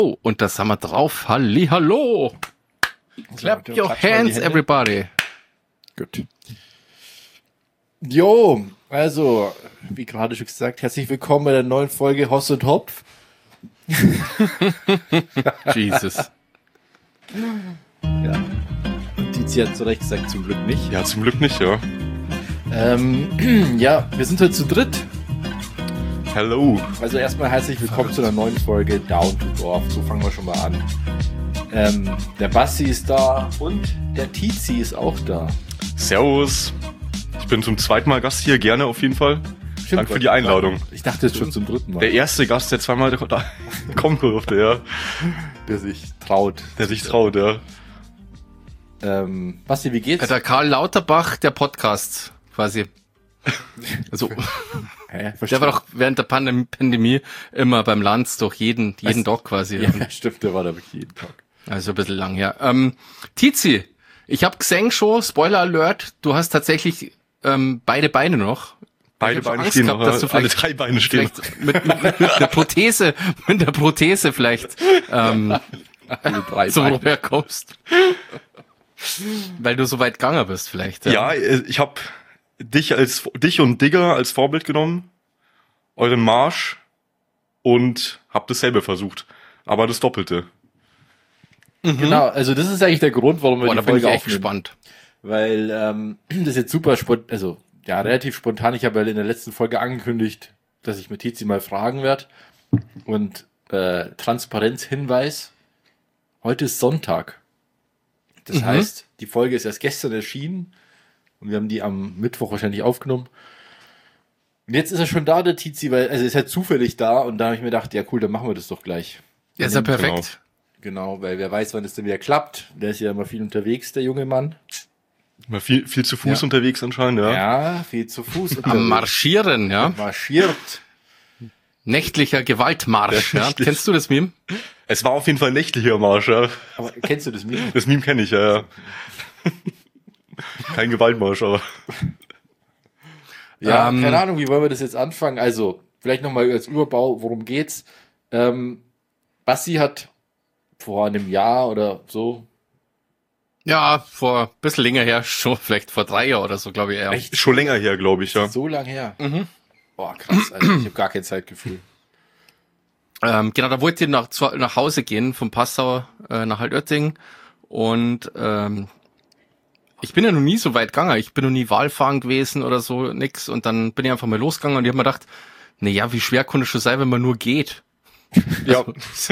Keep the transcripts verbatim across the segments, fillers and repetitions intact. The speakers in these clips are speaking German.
Oh, und das haben wir drauf. Hallihallo. Clap so, your hands, everybody. Gut. Jo, also, wie gerade schon gesagt, herzlich willkommen bei der neuen Folge Hoss und Hopf. Jesus. Ja. Und Tizi hat zu Recht gesagt, zum Glück nicht. Ja, zum Glück nicht, ja. Ähm, ja, wir sind heute zu dritt. Hello. Also erstmal herzlich willkommen zu einer neuen Folge Down to Dorf. So fangen wir schon mal an. Ähm, der Basti ist da und der Tizi ist auch da. Servus. Ich bin zum zweiten Mal Gast hier, gerne auf jeden Fall. Stimmt, Danke für die Einladung. Ich dachte jetzt schon zum dritten Mal. Der erste Gast, der zweimal da kommen durfte, ja. Der sich traut. Der sich traut, ja. Ähm, Basti, wie geht's? Der Karl Lauterbach, der Podcast, quasi. Also, Hä, der war doch während der Pandem- Pandemie immer beim Lanz durch jeden, jeden Was? Tag quasi. Ja, stimmt, der war da wirklich jeden Tag. Also ein bisschen lang her. Ähm, Tizi, ich habe gesehen schon, Spoiler Alert, du hast tatsächlich ähm, beide Beine noch. Beide Ich hab schon Beine Angst stehen gehabt, noch, dass du alle vielleicht- drei Beine stehen. Vielleicht mit, mit, mit der Prothese, mit der Prothese vielleicht ähm, Alle drei so Beine. herkommst. Weil du so weit gegangen bist vielleicht. Ja, ich habe dich als dich und Digger als Vorbild genommen, euren Marsch, und hab dasselbe versucht. Aber das Doppelte. Genau, also das ist eigentlich der Grund, warum wir Boah, da die bin ich Folge echt aufnehmen. gespannt. Weil ähm, das ist jetzt super spontan, also ja, relativ spontan. Ich habe ja in der letzten Folge angekündigt, dass ich mit Tizi mal fragen werde. Und äh, Transparenzhinweis, heute ist Sonntag. Das Mhm. heißt, die Folge ist erst gestern erschienen und wir haben die am Mittwoch wahrscheinlich aufgenommen. Und jetzt ist er schon da, der Tizi, weil also er ist halt zufällig da und da habe ich mir gedacht, ja cool, dann machen wir das doch gleich. Ja, ist ja perfekt. Genau, weil wer weiß, wann es denn wieder klappt. Der ist ja immer viel unterwegs, der junge Mann. Mal viel, viel zu Fuß Ja. unterwegs anscheinend, ja. Ja, viel zu Fuß. Am unterwegs. Marschieren, ja. Marschiert. Nächtlicher Gewaltmarsch, Ja, ja. richtig. Kennst du das Meme? Es war auf jeden Fall ein nächtlicher Marsch, ja. Aber kennst du das Meme? Das Meme kenne ich, ja, ja. Kein Gewaltmarsch, aber. Ja, Ähm, keine Ahnung, wie wollen wir das jetzt anfangen? Also, vielleicht nochmal als Überbau, worum geht's? Ähm, Basti hat vor einem Jahr oder so, Ja, vor ein bisschen länger her, schon vielleicht vor drei Jahren oder so, glaube ich eher. Echt? Schon länger her, glaube ich, ja. so lang her. Mhm. Boah, krass, also ich habe gar kein Zeitgefühl. Ähm, genau, da wollte ich nach, zu, nach Hause gehen, vom Passau äh, nach Altötting. Und ähm, ich bin ja noch nie so weit gegangen. Ich bin noch nie Wahlfahren gewesen oder so, nix. Und dann bin ich einfach mal losgegangen und ich habe mir gedacht, na ja, wie schwer konnte es schon sein, wenn man nur geht? Ja,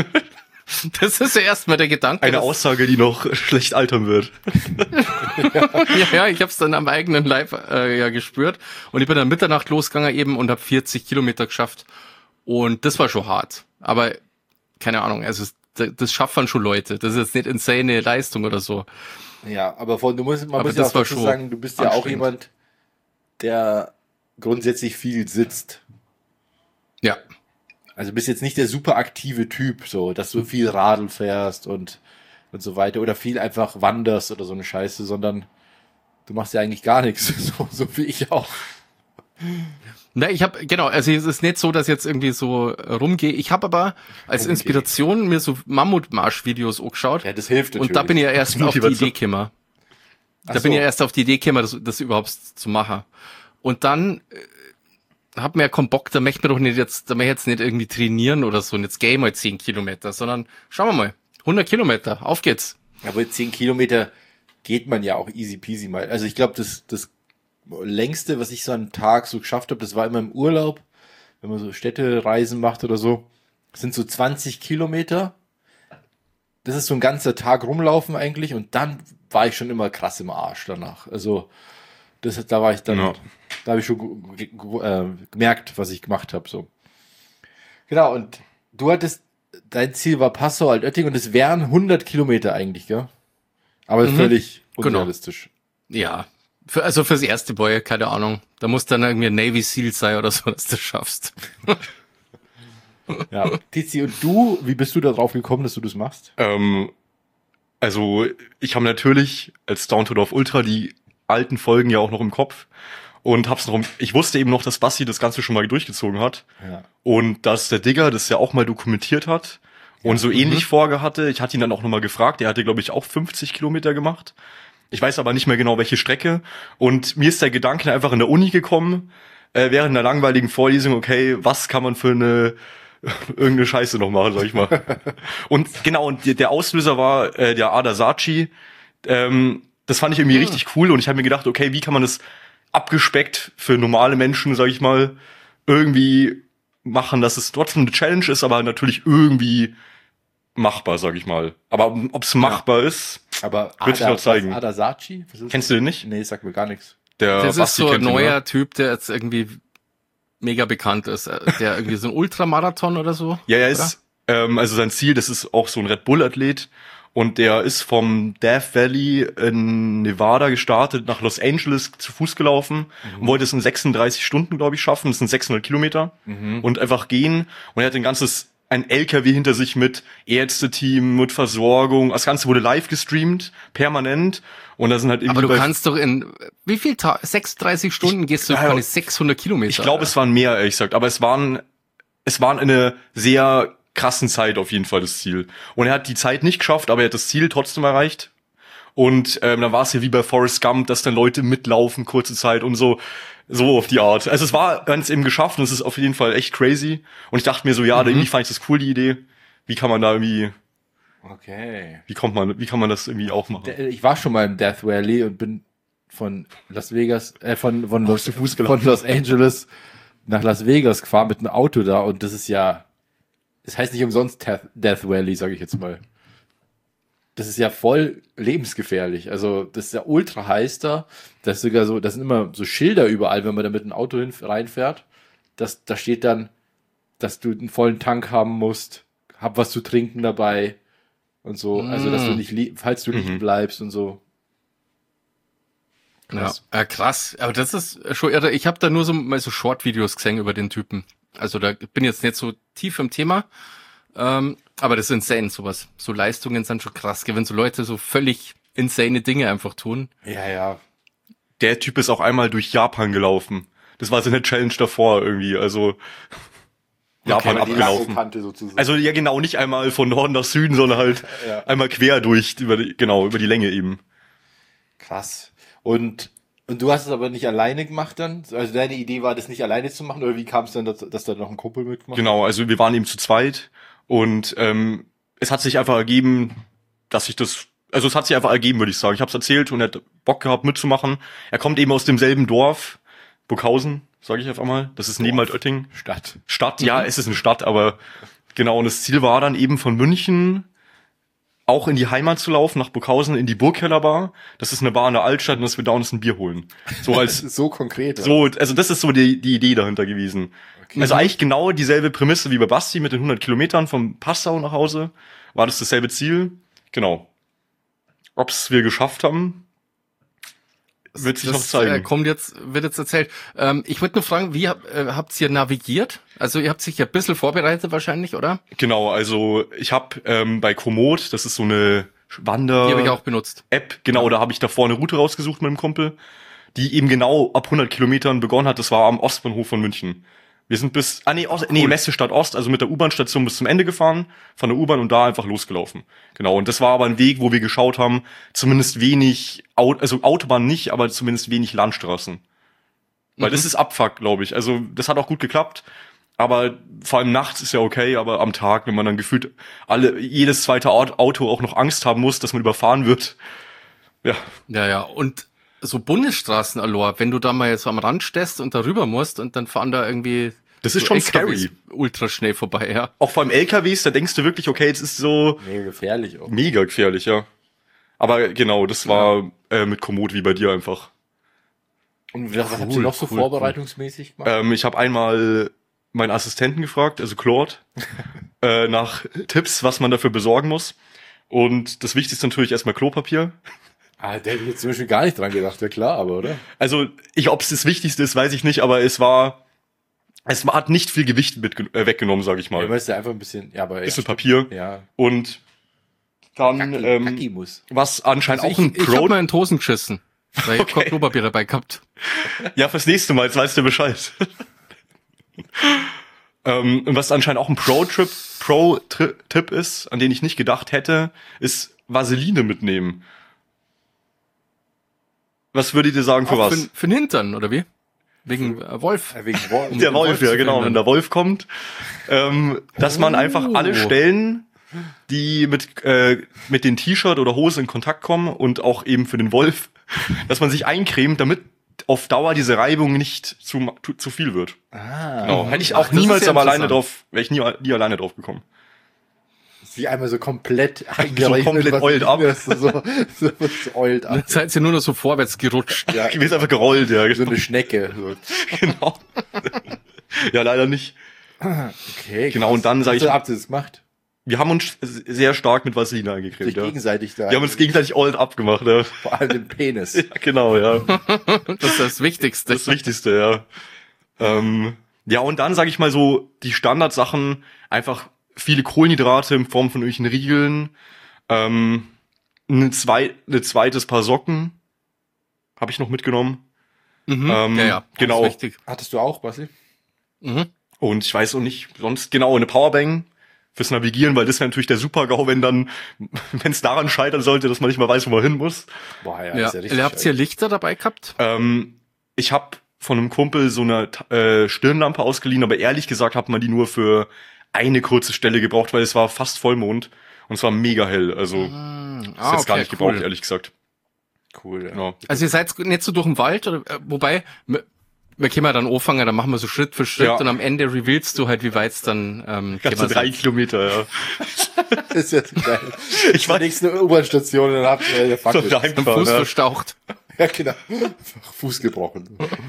Das ist ja erstmal der Gedanke. eine dass- Aussage, die noch schlecht altern wird. Ja, ja, ich habe es dann am eigenen Leib äh, ja gespürt. Und ich bin dann Mitternacht losgegangen eben und habe vierzig Kilometer geschafft. Und das war schon hart. Aber keine Ahnung, also das, das schaffen schon Leute. Das ist jetzt nicht insane Leistung oder so. Ja, aber von, du musst, man Aber muss ja das auch war dazu schon sagen, du bist ja auch anstrengend. jemand, der grundsätzlich viel sitzt. Ja. Also bist jetzt nicht der super aktive Typ, so, dass du viel Radl fährst und, und so weiter oder viel einfach wanderst oder so eine Scheiße, sondern du machst ja eigentlich gar nichts, so, so wie ich auch. Na, ich habe genau, also es ist nicht so, dass ich jetzt irgendwie so äh, rumgehe. Ich habe aber als Rumgehe. Inspiration mir so Mammutmarsch-Videos angeschaut. Ja, das hilft natürlich. Und da bin ich ja erst auf die Motivation. Idee gekommen. Da Ach bin ich so. ja erst auf die Idee gekommen, das, das überhaupt zu machen. Und dann äh, hab mir ja keinen Bock, da möchte man doch nicht jetzt, da möchte ich jetzt nicht irgendwie trainieren oder so, und jetzt geh ich mal zehn Kilometer, sondern schauen wir mal, hundert Kilometer, auf geht's. Aber zehn Kilometer geht man ja auch easy peasy mal. Also ich glaube, das, das längste, was ich so einen Tag so geschafft habe, das war immer im Urlaub, wenn man so Städtereisen macht oder so, das sind so zwanzig Kilometer. Das ist so ein ganzer Tag rumlaufen eigentlich und dann war ich schon immer krass im Arsch danach. Also das, da war ich dann, Ja. da habe ich schon ge- ge- äh, gemerkt, was ich gemacht habe. So. Genau, und du hattest, dein Ziel war Passau, Altötting und es wären hundert Kilometer eigentlich, gell? Aber Mhm. völlig Genau. unrealistisch. Ja, für, also fürs erste Boy, keine Ahnung. Da muss dann irgendwie ein Navy Seal sein oder so, dass du das schaffst. Ja. Tizi, und du, wie bist du da drauf gekommen, dass du das machst? Ähm, also, ich habe natürlich als Down to Dorf Ultra die alten Folgen ja auch noch im Kopf und hab's noch, im- ich wusste eben noch, dass Basti das Ganze schon mal durchgezogen hat Ja. und dass der Digger das ja auch mal dokumentiert hat und so ähnlich vorgehatte. Ich hatte ihn dann auch nochmal gefragt. Er hatte, glaube ich, auch fünfzig Kilometer gemacht. Ich weiß aber nicht mehr genau, welche Strecke. Und mir ist der Gedanke einfach in der Uni gekommen, äh, während einer langweiligen Vorlesung, okay, was kann man für eine irgendeine Scheiße noch machen, sag ich mal. Und genau, und der Auslöser war äh, der Adasachi. Ähm, das fand ich irgendwie ja. richtig cool und ich habe mir gedacht, okay, wie kann man das abgespeckt für normale Menschen, sag ich mal, irgendwie machen, dass es trotzdem eine Challenge ist, aber natürlich irgendwie machbar, sag ich mal. Aber ob es machbar ja. ist, aber wird sich noch zeigen. Adasachi? Kennst du den nicht? Nee, sagt mir gar nichts. Der das Basti ist so ein kennt ihn, neuer oder? Typ, der jetzt irgendwie mega bekannt ist, der irgendwie so ein Ultramarathon oder so. Ja, er ist, ähm, also sein Ziel, das ist auch so ein Red Bull-Athlet und der ist vom Death Valley in Nevada gestartet, nach Los Angeles zu Fuß gelaufen mhm. und wollte es in sechsunddreißig Stunden, glaube ich, schaffen. Das sind sechshundert Kilometer mhm. und einfach gehen und er hat ein ganzes ein L K W hinter sich mit Ärzteteam, mit Versorgung. Das Ganze wurde live gestreamt, permanent. Und da sind halt irgendwie. Aber du kannst doch in, wie viel Tag, sechsunddreißig Stunden ich, gehst du ja, keine sechshundert Kilometer? Ich glaube, es waren mehr, ehrlich gesagt. Aber es waren, es waren eine sehr krassen Zeit auf jeden Fall das Ziel. Und er hat die Zeit nicht geschafft, aber er hat das Ziel trotzdem erreicht. Und ähm, dann war es ja wie bei Forrest Gump, dass dann Leute mitlaufen, kurze Zeit und so. So auf die Art. Also es war ganz eben geschafft und es ist auf jeden Fall echt crazy. Und ich dachte mir so, ja, mhm. irgendwie fand ich das cool, die Idee. Wie kann man da irgendwie, okay. wie kommt man, wie kann man das irgendwie auch machen? Ich war schon mal im Death Valley und bin von Las Vegas, äh, von, von, Los, von Los Angeles nach Las Vegas gefahren mit einem Auto da und das ist ja, das heißt nicht umsonst Death Valley, sage ich jetzt mal. Das ist ja voll lebensgefährlich. Also das ist ja ultra heiß da. Das ist sogar so, das sind immer so Schilder überall, wenn man da mit einem Auto hin, reinfährt. Das, da steht dann, dass du einen vollen Tank haben musst, hab was zu trinken dabei und so. Mm. Also dass du nicht, li- falls du liegen mhm. bleibst und so. Krass. Ja, äh, krass. Aber das ist schon irre. Ich habe da nur so mal so Short-Videos gesehen über den Typen. Also da bin jetzt nicht so tief im Thema. Ähm, aber das ist insane, sowas. So Leistungen sind schon krass, wenn so Leute so völlig insane Dinge einfach tun. Ja, ja. Der Typ ist auch einmal durch Japan gelaufen. Das war so eine Challenge davor irgendwie, also Japan okay, abgelaufen. Also ja genau, nicht einmal von Norden nach Süden, sondern halt ja. einmal quer durch, über die, genau, über die Länge eben. Krass. Und Und du hast es aber nicht alleine gemacht dann? Also deine Idee war, das nicht alleine zu machen? Oder wie kam es dann, dass, dass da noch ein Kumpel mitgemacht hat? Genau, also wir waren eben zu zweit. Und ähm, es hat sich einfach ergeben, dass ich das, also es hat sich einfach ergeben, würde ich sagen. Ich habe es erzählt und er hat Bock gehabt mitzumachen. Er kommt eben aus demselben Dorf, Burghausen, sage ich einfach mal. Das ist neben Altötting. Stadt. Stadt, ja, es ist eine Stadt, aber genau. Und das Ziel war dann eben von München auch in die Heimat zu laufen, nach Burghausen, in die Burgkellerbar. Das ist eine Bar in der Altstadt und dass wir da uns ein Bier holen. So als so konkret. So, also das ist so die, die Idee dahinter gewesen. Okay. Also eigentlich genau dieselbe Prämisse wie bei Basti mit den hundert Kilometern vom Passau nach Hause. War das dasselbe Ziel? Genau. Ob's wir geschafft haben, wird sich das, noch zeigen. Äh, kommt jetzt, wird jetzt erzählt. Ähm, ich wollte nur fragen, wie hab, äh, habt ihr navigiert? Also ihr habt sich ja ein bisschen vorbereitet wahrscheinlich, oder? Genau, also ich habe ähm, bei Komoot, das ist so eine Wander- Die habe ich auch benutzt. App, genau, ja. Da habe ich davor eine Route rausgesucht mit dem Kumpel, die eben genau ab hundert Kilometern begonnen hat. Das war am Ostbahnhof von München. Wir sind bis, ah nee, Ost, cool. nee, Messestadt Ost, also mit der U-Bahn-Station bis zum Ende gefahren, von der U-Bahn und da einfach losgelaufen. Genau, und das war aber ein Weg, wo wir geschaut haben, zumindest wenig, also Autobahn nicht, aber zumindest wenig Landstraßen. Weil mhm. das ist Abfuck, glaube ich. Also das hat auch gut geklappt, aber vor allem nachts ist ja okay, aber am Tag, wenn man dann gefühlt alle, jedes zweite Auto auch noch Angst haben muss, dass man überfahren wird. Ja. Ja, ja, und so Bundesstraßen, Alor, wenn du da mal so am Rand stehst und da rüber musst und dann fahren da irgendwie das ist so schon L K Ws scary. Ultra schnell vorbei, ja. Auch vor allem L K Ws, da denkst du wirklich, okay, jetzt ist so mega gefährlich auch. Mega gefährlich, ja. Aber genau, das war ja. äh, mit Komoot wie bei dir einfach. Und was cool, habt ihr noch so cool, vorbereitungsmäßig gemacht? Ähm, ich habe einmal meinen Assistenten gefragt, also Claude, äh, nach Tipps, was man dafür besorgen muss. Und das Wichtigste natürlich erstmal Klopapier. Ah, der hätte ich jetzt zum Beispiel gar nicht dran gedacht, ja klar, aber oder? Also, ich, ob es das Wichtigste ist, weiß ich nicht, aber es war, es hat nicht viel Gewicht mit, äh, weggenommen, sage ich mal. Ja, ist ja einfach ein bisschen, ja, aber bisschen ja, Papier. Ja. Und dann, Kacki, ähm, Kacki muss. was anscheinend also auch ein ich, Pro. Ich hab mal in die Hosen geschissen, weil ich Okay. kein Klopapier dabei gehabt. Ja, fürs nächste Mal, jetzt weißt du Bescheid. Ähm, und was anscheinend auch ein Pro-Trip, Pro-Tipp ist, an den ich nicht gedacht hätte, ist Vaseline mitnehmen. Was würdet ihr sagen für Auch was? Für, für den Hintern, oder wie? Wegen äh, Wolf. Äh, Wegen Wolf. Der Wolf, ja, genau, verhindern. wenn der Wolf kommt. Ähm, dass man einfach Oh. alle Stellen, die mit, äh, mit den T-Shirt oder Hose in Kontakt kommen und auch eben für den Wolf, dass man sich eincremt, damit auf Dauer diese Reibung nicht zu, zu, zu viel wird. Ah. Genau. Hätte ich Ach, auch das ist niemals ja aber alleine interessant. drauf, wäre ich nie, nie alleine drauf gekommen. Wie einmal so komplett So komplett oiled ab. So, so, so oiled ab. Jetzt seid ihr nur noch so vorwärts gerutscht. Ja, Ich bin einfach gerollt, ja. so eine Schnecke. So. Genau. Ja, leider nicht. Okay. Genau, und dann sag ich, So habt ihr das gemacht? wir haben uns sehr stark mit Vaseline Sich eingecremt, ja. gegenseitig da. Wir haben uns gegenseitig old abgemacht, ja. Vor allem den Penis. Ja, genau, ja. Das ist das Wichtigste. Das Wichtigste, ja. Ähm, ja, und dann sage ich mal so, die Standardsachen, einfach viele Kohlenhydrate in Form von irgendwelchen Riegeln, ähm, ein, zwei, ein zweites Paar Socken habe ich noch mitgenommen. Mhm. Ähm, ja, ja. genau. Das ist wichtig. Hattest du auch, Basti? Mhm. Und ich weiß auch nicht, sonst genau eine Powerbank fürs Navigieren, weil das wäre natürlich der Super-GAU, wenn dann, wenn es daran scheitern sollte, dass man nicht mal weiß, wo man hin muss. Boah, ja, Ja. ist ja richtig. Ihr habt hier Lichter dabei gehabt? Ähm, ich habe von einem Kumpel so eine äh, Stirnlampe ausgeliehen, aber ehrlich gesagt hat man die nur für eine kurze Stelle gebraucht, weil es war fast Vollmond und es war mega hell. Also Ah, ist jetzt gar okay, nicht gebraucht, cool. ehrlich gesagt. cool, ja. Genau. Also ihr seid nicht so durch den Wald, oder, äh, wobei, wir, wir können ja dann anfangen, dann machen wir so Schritt für Schritt Ja. und am Ende revealst du halt, wie weit es dann ähm, Ganze gehen wir drei so. Kilometer, ja. Das ist jetzt geil. Ich Zur weiß, nächsten U-Bahn-Station, dann habt ihr der so Fuck. daheim Am gefahren, Fuß ja. verstaucht. Ja, genau. Einfach Fuß gebrochen.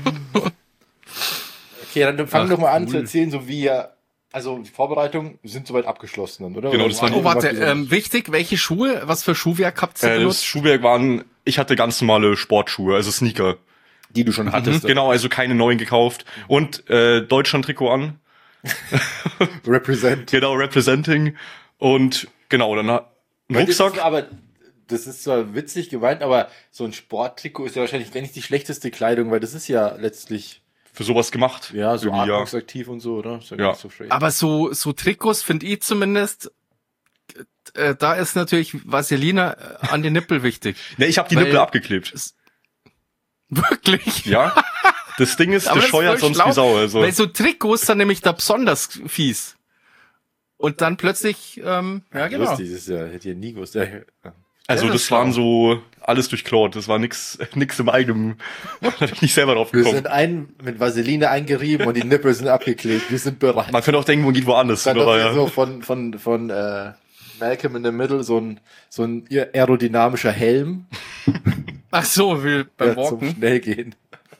Okay, dann fang Ach, doch mal an cool. zu erzählen, so wie ihr, also die Vorbereitungen sind soweit abgeschlossen dann, oder? Genau, Oder das waren- Oh, warte, was Besonderes? ähm, wichtig, welche Schuhe, was für Schuhwerk habt ihr Äh, das benutzt? Schuhwerk waren, ich hatte ganz normale Sportschuhe, also Sneaker. die du schon hattest. Genau, also keine neuen gekauft. Und äh, Deutschland-Trikot an. Represent. Genau, representing. Und genau, dann ha- ein Weil das Rucksack. ist aber, das ist zwar witzig gemeint, aber so ein Sporttrikot ist ja wahrscheinlich gar nicht die schlechteste Kleidung, weil das ist ja letztlich, Für sowas gemacht. ja, so Irgendwie, ja. atmungsaktiv und so, oder? Ist ja, gar Ja. nicht so schlecht. Aber so, so Trikots finde ich zumindest, äh, da ist natürlich Vaseline äh, an den Nippel wichtig. Ne, ich habe die Weil- Nippel abgeklebt. Wirklich? Ja. Das Ding ist, Aber das das ist scheuert voll sonst wie schlau, Sau. Also, Weil so Trikots sind nämlich da besonders fies. Und dann plötzlich, ähm, ja genau. Lustig, das ist ja, hätte ich nie gewusst. Ja, ja. also das das ist waren schlau. so alles durchklort. Das war nix, nix im eigenen. Da bin ich nicht selber drauf Wir gekommen. sind ein, mit Vaseline eingerieben und die Nippel sind abgeklebt. Wir sind bereit. Man könnte auch denken, man geht woanders. Dann Aber, doch ja. so von, von, von, äh, Malcolm in the Middle, so ein, so ein aerodynamischer Helm, Ach so, wie beim ja, zum Walken. Schnellgehen.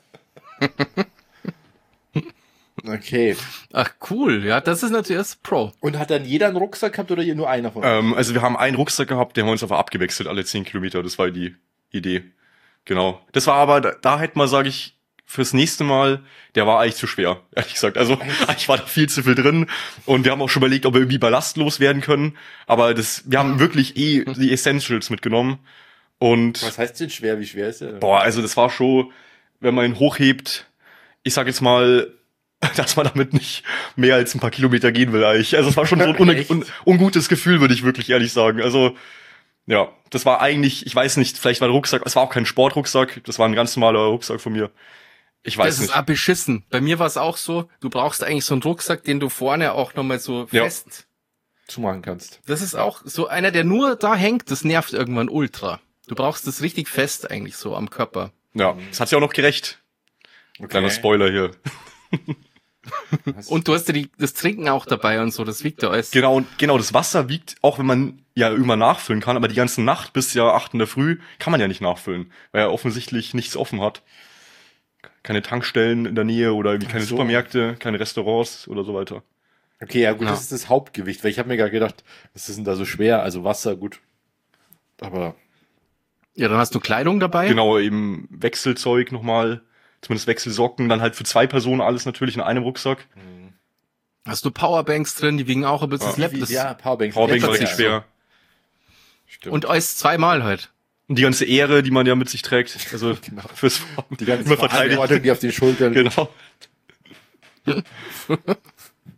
Okay. Ach cool, ja, das ist natürlich das Pro. Und hat dann jeder einen Rucksack gehabt oder ihr nur einer von euch? Ähm, also wir haben einen Rucksack gehabt, den haben wir uns aber abgewechselt alle zehn Kilometer. Das war die Idee. Genau. Das war aber, da, da hätte man, sage ich, fürs nächste Mal, der war eigentlich zu schwer, ehrlich gesagt. Also ich war da viel zu viel drin und wir haben auch schon überlegt, ob wir irgendwie ballastlos werden können. Aber das, wir haben wirklich eh die Essentials mitgenommen. Und Was heißt denn schwer? Wie schwer ist der? boah, also das war schon, wenn man ihn hochhebt, ich sag jetzt mal, dass man damit nicht mehr als ein paar Kilometer gehen will eigentlich. Also es war schon so ein un Echt? un ungutes Gefühl, würde ich wirklich ehrlich sagen. Also ja, das war eigentlich, ich weiß nicht, vielleicht war der Rucksack, es war auch kein Sportrucksack, das war ein ganz normaler Rucksack von mir. Ich weiß Das nicht. ist auch beschissen. Bei mir war es auch so, du brauchst eigentlich so einen Rucksack, den du vorne auch nochmal so Ja. fest. Zumachen kannst. Das ist auch so einer, der nur da hängt, das nervt irgendwann ultra. Du brauchst das richtig fest eigentlich so am Körper. Ja, das hat sich auch noch gerecht. Kleiner Spoiler hier. Und du hast ja die, das Trinken auch dabei und so, das wiegt ja alles. Genau, und genau, das Wasser wiegt, auch wenn man ja immer nachfüllen kann, aber die ganze Nacht bis ja acht in der Früh kann man ja nicht nachfüllen, weil er offensichtlich nichts offen hat. Keine Tankstellen in der Nähe oder irgendwie keine Ach so. Supermärkte, keine Restaurants oder so weiter. Okay, ja gut, Ja. das ist das Hauptgewicht, weil ich habe mir gerade gedacht, was ist denn da so schwer? Also Wasser, gut. Aber Ja, dann hast du Kleidung dabei. Genau, eben Wechselzeug nochmal, zumindest Wechselsocken, dann halt für zwei Personen alles natürlich in einem Rucksack. Hast du Powerbanks drin, die wiegen auch ein bisschen. Ja. Das läppt das. ja, Powerbanks. Powerbank war Läppert richtig sich schwer. Stimmt. Und alles zweimal halt. Und die ganze Ehre, die man ja mit sich trägt, also Genau. fürs die ganze immer verteidigt. Verantwortung, die auf den Schultern. Genau.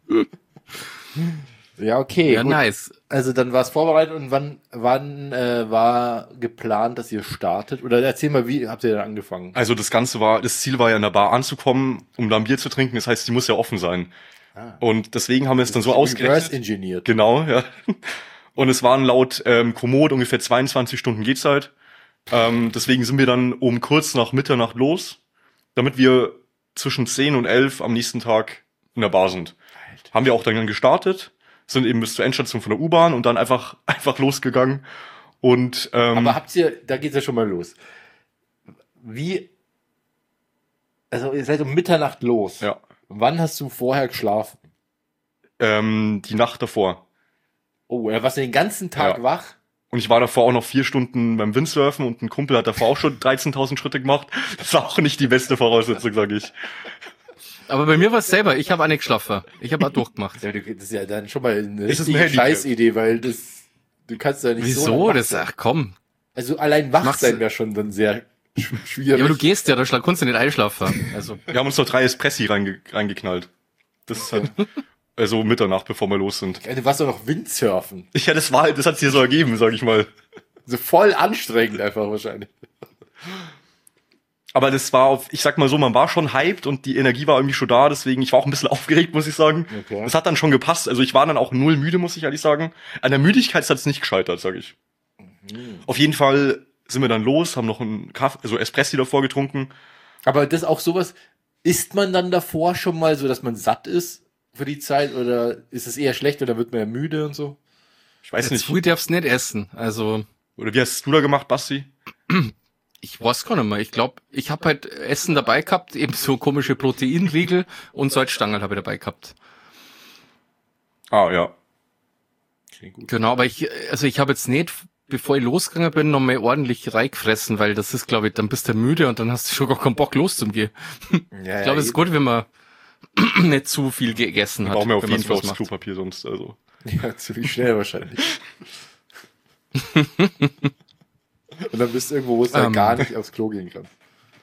Ja, okay. Ja, gut. nice. Also dann war es vorbereitet und wann, wann äh, war geplant, dass ihr startet? Oder erzähl mal, wie habt ihr dann angefangen? Also das Ganze war, das Ziel war ja in der Bar anzukommen, um da ein Bier zu trinken. Das heißt, die muss ja offen sein. Ah. Und deswegen haben wir es dann so Reverse ausgerechnet. engineert. Genau, ja. Und es waren laut ähm, Komoot ungefähr zweiundzwanzig Stunden Gehzeit. Ähm, deswegen sind wir dann um kurz nach Mitternacht los, damit wir zwischen zehn und elf am nächsten Tag in der Bar sind. Alter. Haben wir auch dann gestartet, sind eben bis zur Endstation von der U-Bahn und dann einfach einfach losgegangen. Und ähm, Aber habt ihr, da geht's ja schon mal los. Wie, also ihr seid um Mitternacht los. ja, Wann hast du vorher geschlafen? ähm, die Nacht davor. Oh, er warst du den ganzen Tag Ja. wach? Und ich war davor auch noch vier Stunden beim Windsurfen und ein Kumpel hat davor auch schon dreizehntausend Schritte gemacht. Das war auch nicht die beste Voraussetzung, sage ich. Aber bei mir war es selber. Ich habe auch nicht geschlafen. Ich habe auch durchgemacht. Ja, du, das ist ja dann schon mal eine Das ist ein richtige Handicap. Scheißidee, weil das, du kannst ja nicht so. Wieso? wach Das, sein. ach komm. Also allein wach Mach's- sein wäre schon dann sehr sch- schwierig. Ja, aber du gehst ja, da schla- kannst du nicht einschlafen. Also, Wir haben uns noch drei Espressi reinge reingeknallt. Das ist halt, also Mitternacht, bevor wir los sind. Ja, du warst doch noch Windsurfen. Ja, das war halt, das hat sich so ergeben, sag ich mal. So voll anstrengend einfach wahrscheinlich. Aber das war auf, ich sag mal so, man war schon hyped und die Energie war irgendwie schon da, deswegen, ich war auch ein bisschen aufgeregt, muss ich sagen. Okay. Das hat dann schon gepasst. Also ich war dann auch null müde, muss ich ehrlich sagen. An der Müdigkeit hat es nicht gescheitert, sag ich. Auf jeden Fall sind wir dann los, haben noch einen Kaffee, also Espressi davor getrunken. Aber das auch sowas, isst man dann davor schon mal so, dass man satt ist für die Zeit oder ist es eher schlecht oder wird man ja müde und so? Ich weiß jetzt nicht. früh darfst du nicht essen. Also, Oder wie hast du da gemacht, Basti? ich weiß gar nicht mehr. Ich glaube, ich habe halt Essen dabei gehabt, eben so komische Proteinriegel und Salzstangen habe ich dabei gehabt. Ah, ja. Klingt gut. Genau, aber ich, also ich habe jetzt nicht, bevor ich losgegangen bin, noch mal ordentlich reingefressen, weil das ist, glaube ich, dann bist du müde und dann hast du schon gar keinen Bock loszugehen. Ja, Ich glaube, es ist gut, wenn man nicht zu viel gegessen hat. Brauchen wir auf wenn man jeden Fall sowas aufs macht. Klopapier sonst, also. Ja, ziemlich schnell wahrscheinlich. Und dann bist du irgendwo, wo es dann Ähm. gar nicht aufs Klo gehen kann.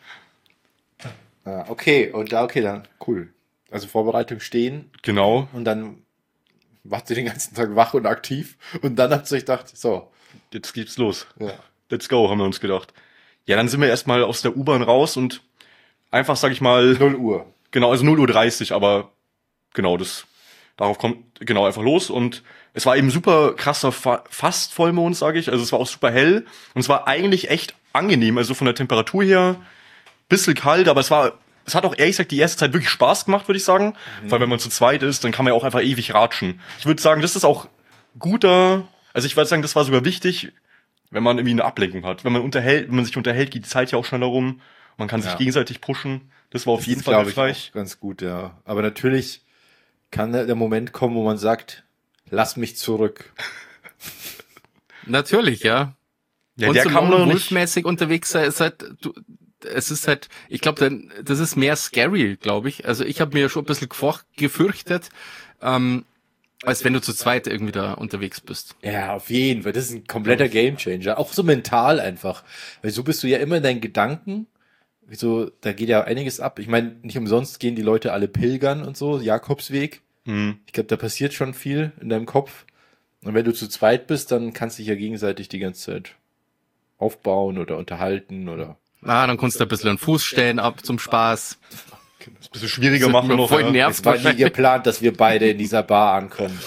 Ah, okay, und da, okay, dann, cool. Also Vorbereitung stehen Genau. und dann wart ihr den ganzen Tag wach und aktiv und dann habt ihr euch gedacht, so, Jetzt geht's los. ja. Let's go, haben wir uns gedacht. Ja, dann sind wir erstmal aus der U-Bahn raus und einfach, sag ich mal, null Uhr. genau, also null Uhr dreißig, aber genau, das, darauf kommt, genau, einfach los und es war eben super krasser, Fa fast Vollmond, sage ich, also es war auch super hell und es war eigentlich echt angenehm, also von der Temperatur her, bisschen kalt, aber es war, es hat auch ehrlich gesagt die erste Zeit wirklich Spaß gemacht, würde ich sagen, Mhm. weil wenn man zu zweit ist, dann kann man ja auch einfach ewig ratschen. Ich würde sagen, das ist auch guter, also ich würde sagen, das war sogar wichtig, wenn man irgendwie eine Ablenkung hat. Wenn man unterhält, wenn man sich unterhält, geht die Zeit ja auch schneller rum. Man kann sich Ja. gegenseitig pushen. Das war auf Das jeden ist, Fall glaube ich, hilfreich. auch ganz gut, ja. Aber natürlich kann der der Moment kommen, wo man sagt, lass mich zurück. Natürlich, ja. Ja, und der so kam noch nicht. wolfmäßig unterwegs sein, ist halt, du, es ist halt, ich glaube, dann, das ist mehr scary, glaube ich. Also ich habe mir schon ein bisschen gefurcht, gefürchtet, ähm, als wenn du zu zweit irgendwie da unterwegs bist. Ja, auf jeden Fall. Das ist ein kompletter Gamechanger. Auch so mental einfach. Weil so bist du ja immer in deinen Gedanken. So, da geht ja einiges ab. Ich meine, nicht umsonst gehen die Leute alle pilgern und so, Jakobsweg. Hm. Ich glaube, da passiert schon viel in deinem Kopf. Und wenn du zu zweit bist, dann kannst du dich ja gegenseitig die ganze Zeit aufbauen oder unterhalten oder. Ah, dann kannst du ein bisschen einen Fuß stellen ab zum Spaß. Das ein bisschen schwieriger Das machen wird mir noch. voll Ja. nervt. Es war nie geplant, dass wir beide in dieser Bar ankommen.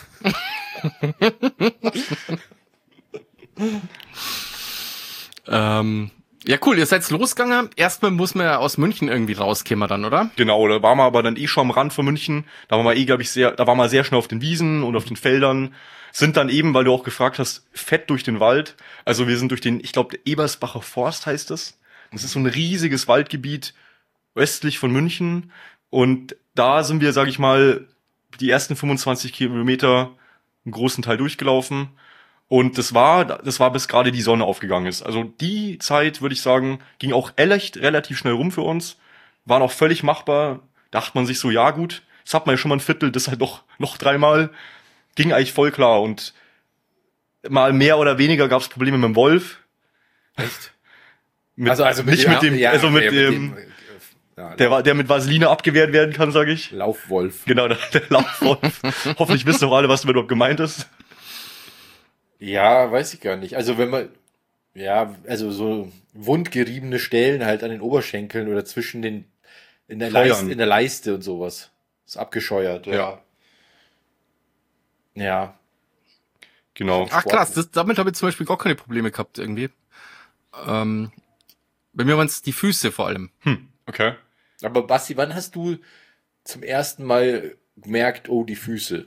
Ähm, ja, cool, ihr seid losgegangen. Erstmal muss man ja aus München irgendwie rauskommen dann, oder? Genau, da waren wir aber dann eh schon am Rand von München. Da waren wir eh, glaube ich, sehr, da waren wir sehr schnell auf den Wiesen und auf den Feldern. Sind dann eben, weil du auch gefragt hast, fett durch den Wald. Also wir sind durch den, ich glaube, Ebersbacher Forst heißt das. Das ist so ein riesiges Waldgebiet östlich von München. Und da sind wir, sage ich mal, die ersten fünfundzwanzig Kilometer einen großen Teil durchgelaufen. Und das war, das war bis gerade die Sonne aufgegangen ist. Also die Zeit, würde ich sagen, ging auch echt relativ schnell rum für uns. War noch völlig machbar. Dachte man sich so, ja gut, das hat man ja schon mal ein Viertel, das halt noch, noch dreimal. Ging eigentlich voll klar. Und mal mehr oder weniger gab es Probleme mit dem Wolf. Echt? Mit, Also, also mit nicht dem- mit dem, ja, also mit ja, dem, mit dem, Ja, Der, war, der mit Vaseline abgewehrt werden kann, sage ich. Laufwolf. Genau, der, der Laufwolf. Hoffentlich wissen doch alle, was damit überhaupt gemeint ist. Ja, weiß ich gar nicht. Also wenn man, ja, also so wundgeriebene Stellen halt an den Oberschenkeln oder zwischen den, in der, Feuern. Leiste, in der Leiste und sowas. Ist abgescheuert, ja. Ja. Ja. Genau. Ach krass, das, damit habe ich zum Beispiel gar keine Probleme gehabt irgendwie. Ähm, bei mir waren es die Füße vor allem. Hm, okay. Aber Basti, wann hast du zum ersten Mal gemerkt, oh, die Füße?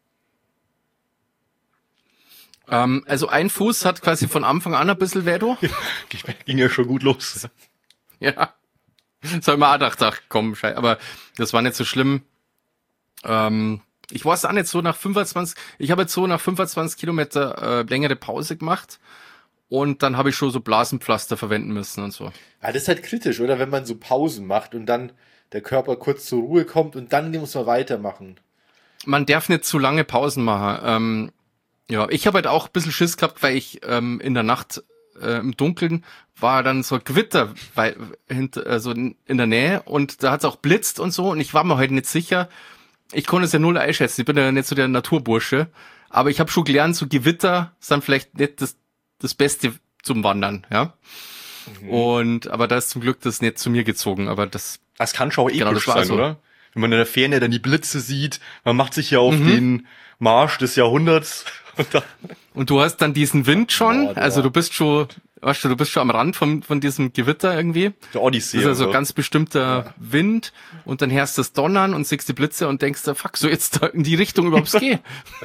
Ähm, also ein Fuß hat quasi von Anfang an ein bisschen weh, du. Ging ja schon gut los. Ja. Das habe ich mir auch gedacht, ach komm, scheiße. Aber das war nicht so schlimm. Ähm, ich weiß auch nicht so nach fünfundzwanzig, ich habe jetzt so nach fünfundzwanzig Kilometer äh, längere Pause gemacht und dann habe ich schon so Blasenpflaster verwenden müssen und so. Ah, das ist halt kritisch, oder? Wenn man so Pausen macht und dann der Körper kurz zur Ruhe kommt und dann muss man weitermachen. Man darf nicht zu lange Pausen machen. Ähm, ja, ich habe halt auch ein bisschen Schiss gehabt, weil ich ähm, in der Nacht äh, im Dunkeln war dann so ein Gewitter weil, hinter, also in der Nähe und da hat es auch blitzt und so und ich war mir heute nicht sicher. Ich konnte es ja null einschätzen, ich bin ja nicht so der Naturbursche, aber ich habe schon gelernt, so Gewitter sind vielleicht nicht das, das Beste zum Wandern, ja. Mhm. Und aber da ist zum Glück das nicht zu mir gezogen, aber das... Das kann schon auch episch genau, das war sein, so. oder? Wenn man in der Ferne dann die Blitze sieht, man macht sich ja auf Mhm. den Marsch des Jahrhunderts. Und dann, Und du hast dann diesen Wind schon, Boah, also boah. du bist schon, weißt du, du bist schon am Rand von, von diesem Gewitter irgendwie. der Odyssee. Das ist also oder? ganz bestimmter Wind und dann hörst du das Donnern und siehst die Blitze und denkst, fuck, so jetzt da in die Richtung überhaupt gehen.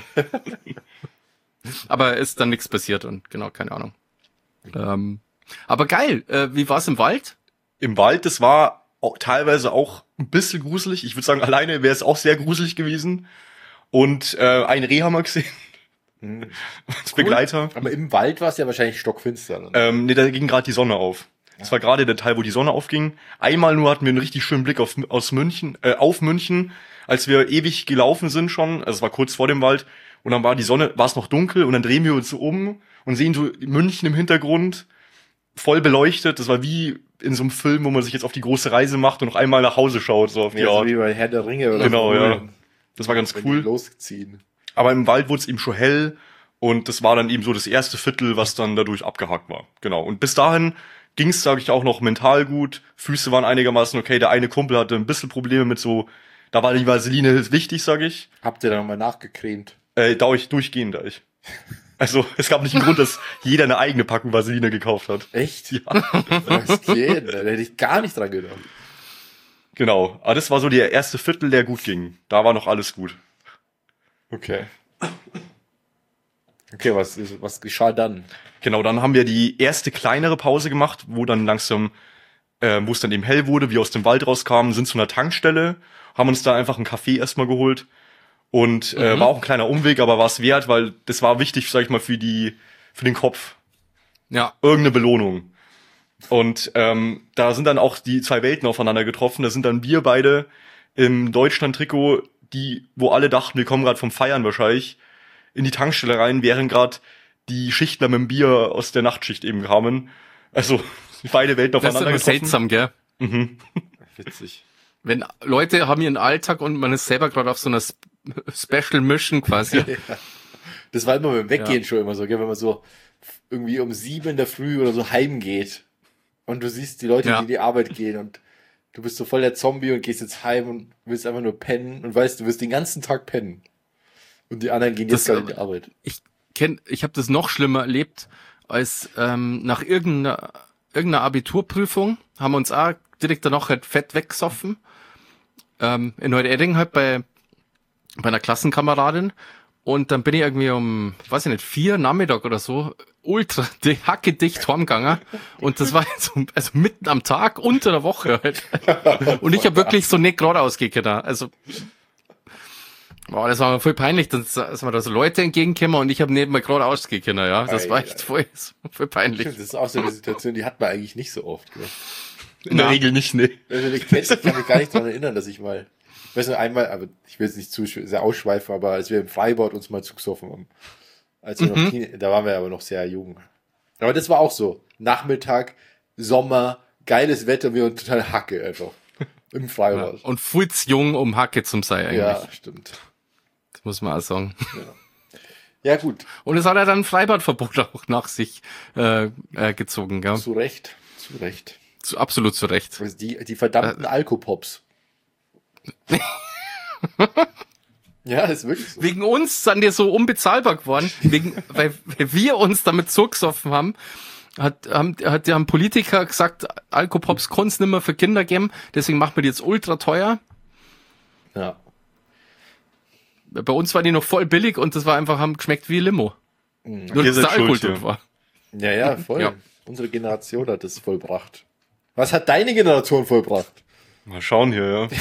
Aber ist dann nichts passiert und genau, keine Ahnung. Ähm, aber geil, äh, wie war's im Wald? Im Wald, das war auch teilweise auch ein bisschen gruselig. Ich würde sagen, alleine wäre es auch sehr gruselig gewesen. Und äh, ein Reh haben wir gesehen. Hm. Als Begleiter. Aber im Wald war es ja wahrscheinlich stockfinster. Ne? Ähm, nee, da ging gerade die Sonne auf. Das war gerade der Teil, wo die Sonne aufging. Einmal nur hatten wir einen richtig schönen Blick auf, aus München, äh, auf München, als wir ewig gelaufen sind schon. Also es war kurz vor dem Wald. Und dann war die Sonne, war es noch dunkel und dann drehen wir uns so um und sehen so München im Hintergrund, voll beleuchtet. Das war wie in so einem Film, wo man sich jetzt auf die große Reise macht und noch einmal nach Hause schaut, so auf die Ja, so Art. wie bei Herr der Ringe oder Genau, so. ja. Das war ganz Wenn die cool. losziehen. Aber im Wald wurde es eben schon hell und das war dann eben so das erste Viertel, was dann dadurch abgehakt war. Genau. Und bis dahin ging es, sage ich, auch noch mental gut. Füße waren einigermaßen okay. Der eine Kumpel hatte ein bisschen Probleme mit so, da war die Vaseline wichtig, sage ich. Habt ihr da nochmal nachgecremt? Äh, da ich durchgehend, da ich. Also es gab nicht einen Grund, dass jeder eine eigene Packung Vaseline gekauft hat. Echt? Ja, Was geht? Da hätte ich gar nicht dran gedacht. genau. Aber das war so der erste Viertel, der gut ging. Da war noch alles gut. Okay. Okay, was, ist, was geschah dann? Genau, dann haben wir die erste kleinere Pause gemacht, wo dann langsam, äh, wo es dann eben hell wurde, wir aus dem Wald rauskamen, sind zu einer Tankstelle, haben uns da einfach einen Kaffee erstmal geholt und äh, Mhm. war auch ein kleiner Umweg, aber war es wert, weil das war wichtig, sag ich mal, für die, für den Kopf. Ja, Irgendeine Belohnung. Und ähm, da sind dann auch die zwei Welten aufeinander getroffen. Da sind dann wir beide im Deutschland-Trikot, die, wo alle dachten, wir kommen gerade vom Feiern wahrscheinlich, in die Tankstelle rein, während gerade die Schichtler mit dem Bier aus der Nachtschicht eben kamen. Also beide Welten das ist aufeinander immer getroffen. seltsam, gell? Mhm. Witzig. Wenn Leute haben ihren Alltag und man ist selber gerade auf so einer Sp- Special Mission quasi. Ja. Das war immer beim Weggehen Ja. schon immer so, gell? Wenn man so irgendwie um sieben in der Früh oder so heimgeht und du siehst die Leute, Ja. die in die Arbeit gehen und du bist so voll der Zombie und gehst jetzt heim und willst einfach nur pennen und weißt, du wirst den ganzen Tag pennen. Und die anderen gehen jetzt Das- gerade in die Arbeit. Ich kenn, ich habe das noch schlimmer erlebt, als ähm, nach irgendeiner, irgendeiner Abiturprüfung haben wir uns auch direkt danach halt fett weggesoffen. Ähm, in Neuedding halt bei, bei einer Klassenkameradin. Und dann bin ich irgendwie um, weiß ich nicht, vier Nachmittag oder so, ultra di- hackedicht heimgegangen. Und das war jetzt so, also mitten am Tag, unter der Woche halt. Und ich habe wirklich so nicht geradeaus gehen. Also, boah, das war mir voll peinlich, dass, dass mir da so Leute entgegenkommen und ich habe neben mir geradeaus gehen können, ja. Das war echt voll, voll peinlich. Das ist auch so eine Situation, die hat man eigentlich nicht so oft. Gell? In der Na. Regel nicht, ne. Also ich, kenn, ich kann mich gar nicht daran erinnern, dass ich mal, ich weiß nur einmal, aber ich will jetzt nicht zu sch- sehr ausschweifen, aber als wir im Freibad uns mal zugesoffen haben, als wir noch Teen- da waren wir aber noch sehr jung. Aber das war auch so, Nachmittag, Sommer, geiles Wetter, wir waren total Hacke einfach. Im Ja. Freibad. Und viel zu jung, um Hacke zum sein eigentlich. Ja, stimmt. Das muss man auch sagen. Ja, gut. Und es hat ja dann ein Freibadverbot auch nach sich äh, äh, gezogen, gell? Zu Recht. Zu Recht. Zu, absolut zu Recht. Also die, die verdammten Alkopops. Ja, ist wirklich so. Wegen uns sind die so unbezahlbar geworden, wegen, weil, weil wir uns damit zugesoffen haben, hat, haben, hat, haben Politiker gesagt, Alkopops kann es nicht mehr für Kinder geben, deswegen machen wir die jetzt ultra teuer. Ja. Bei uns waren die noch voll billig und das war einfach, haben geschmeckt wie Limo. Mhm. Nur, Ihr dass der seid Alkohol schuld, drin ja. war. Ja, ja, voll. Ja. Unsere Generation hat das vollbracht. Was hat deine Generation vollbracht? Mal schauen hier, ja.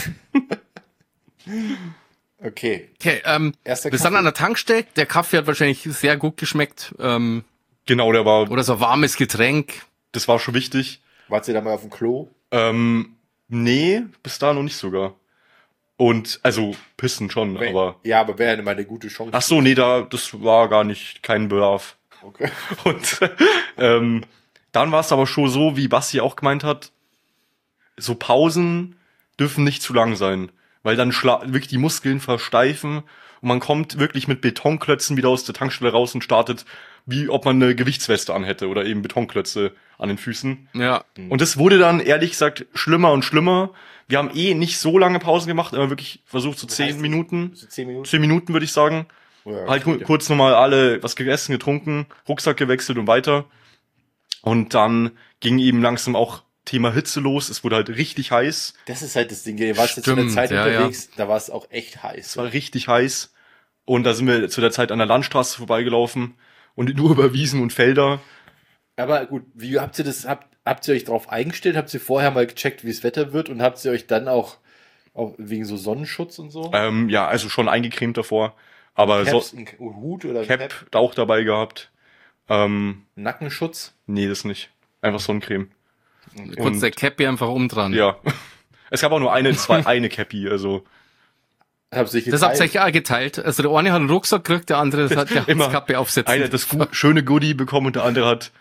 Okay. Okay, ähm, Erster wir sind Kaffee. an der Tankstelle, der Kaffee hat wahrscheinlich sehr gut geschmeckt, ähm, Genau, der war, oder so ein warmes Getränk. das war schon wichtig. Wart ihr da mal auf dem Klo? Ähm, nee, bis da noch nicht sogar. Und, also, pissen schon, Wär- aber. Ja, aber wäre ja mal eine gute Chance. Ach so, nee, da, das war gar nicht, kein Bedarf. Okay. Und ähm, dann war es aber schon so, wie Basti auch gemeint hat, so Pausen dürfen nicht zu lang sein, weil dann schla wirklich die Muskeln versteifen und man kommt wirklich mit Betonklötzen wieder aus der Tankstelle raus und startet, wie ob man eine Gewichtsweste anhätte oder eben Betonklötze an den Füßen. Ja, Und es wurde dann, ehrlich gesagt, schlimmer und schlimmer. Wir haben eh nicht so lange Pausen gemacht, aber wirklich versucht, so heißt zehn das? Minuten, So zehn Minuten? zehn Minuten würde ich sagen. Ja, Halt ku- okay. kurz nochmal alle was gegessen, getrunken, Rucksack gewechselt und weiter. Und dann ging eben langsam auch Thema Hitze los. Es wurde halt richtig heiß. Das ist halt das Ding. Ihr wart jetzt in der Stimmt, Zeit ja, unterwegs, da war es auch echt heiß. Es war richtig heiß. Und da sind wir zu der Zeit an der Landstraße vorbeigelaufen und nur über Wiesen und Felder. Aber gut, wie habt ihr das, habt, habt ihr euch drauf eingestellt? Habt ihr vorher mal gecheckt, wie das Wetter wird? Und habt ihr euch dann auch, auch wegen so Sonnenschutz und so? Ähm, ja, also schon eingecremt davor. Aber Caps, so ein Hut oder ein Cap, Cap? da auch dabei gehabt. Ähm, Nackenschutz? nee, das nicht. Einfach Sonnencreme. kurz Und- der Cappy einfach umdran. Ja. Es gab auch nur eine, zwei, eine Cappy, also Habt ihr sich Das habt ihr geteilt? euch auch geteilt. Also der eine hat einen Rucksack gekriegt, der andere das hat der Immer. das Kappe aufsetzen. einer hat das gu schöne Goodie bekommen und der andere hat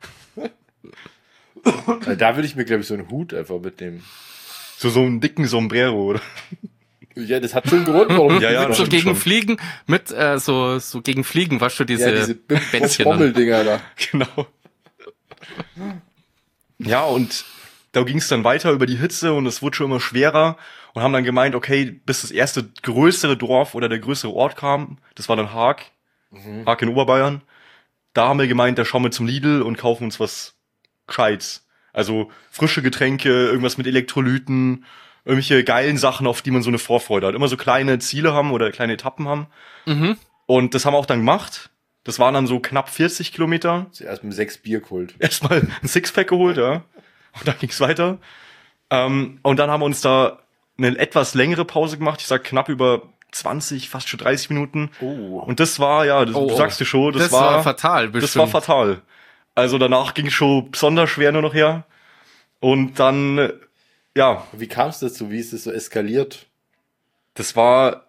Äh, Da würde ich mir, glaube ich, so einen Hut einfach mitnehmen. so, so einen dicken Sombrero, oder? Ja, das hat schon einen Grund, warum. Ja, ja, mit das so stimmt gegen schon. Fliegen, mit äh, so so gegen Fliegen, weißt du, diese, ja, diese Bim- Bändchen dann. Bommeldinger da. Genau. Ja, und da ging es dann weiter über die Hitze und es wurde schon immer schwerer und haben dann gemeint, okay, bis das erste größere Dorf oder der größere Ort kam, das war dann Haag, Mhm. Haag in Oberbayern, da haben wir gemeint, da schauen wir zum Lidl und kaufen uns was Gescheites. Also frische Getränke, irgendwas mit Elektrolyten, irgendwelche geilen Sachen, auf die man so eine Vorfreude hat. Immer so kleine Ziele haben oder kleine Etappen haben. Mhm. Und das haben wir auch dann gemacht. Das waren dann so knapp vierzig Kilometer. Zuerst mit sechs Bier geholt. Erstmal ein Sixpack geholt, ja. Und dann ging's weiter. Ähm, und dann haben wir uns da eine etwas längere Pause gemacht. Ich sag knapp über zwanzig, fast schon dreißig Minuten. Oh. Und das war, ja, das, Oh, du oh. sagst du schon, das, Das, war, war fatal, bestimmt. das war fatal. Also danach ging schon besonders schwer nur noch her. Und dann, äh, ja, Wie kam es dazu? Wie ist es so eskaliert? das war,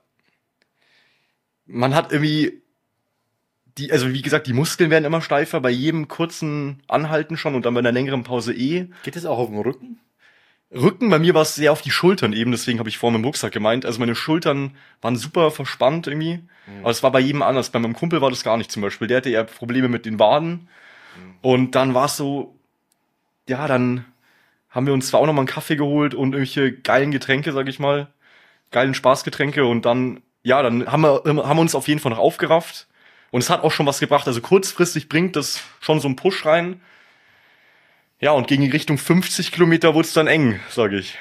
man hat irgendwie, die, also wie gesagt, die Muskeln werden immer steifer, bei jedem kurzen Anhalten schon und dann bei einer längeren Pause eh. Geht es auch auf den Rücken? Rücken, bei mir war es sehr auf die Schultern eben, deswegen habe ich vor meinem Rucksack gemeint. Also meine Schultern waren super verspannt irgendwie. Aber es war bei jedem anders. Bei meinem Kumpel war das gar nicht zum Beispiel. Der hatte eher Probleme mit den Waden. Und dann war es so, ja, dann haben wir uns zwar auch nochmal einen Kaffee geholt und irgendwelche geilen Getränke, sag ich mal. Geilen Spaßgetränke. Und dann, ja, dann haben wir, haben wir uns auf jeden Fall noch aufgerafft. Und es hat auch schon was gebracht. Also kurzfristig bringt das schon so einen Push rein. Ja, und gegen Richtung fünfzig Kilometer wurde es dann eng, sage ich.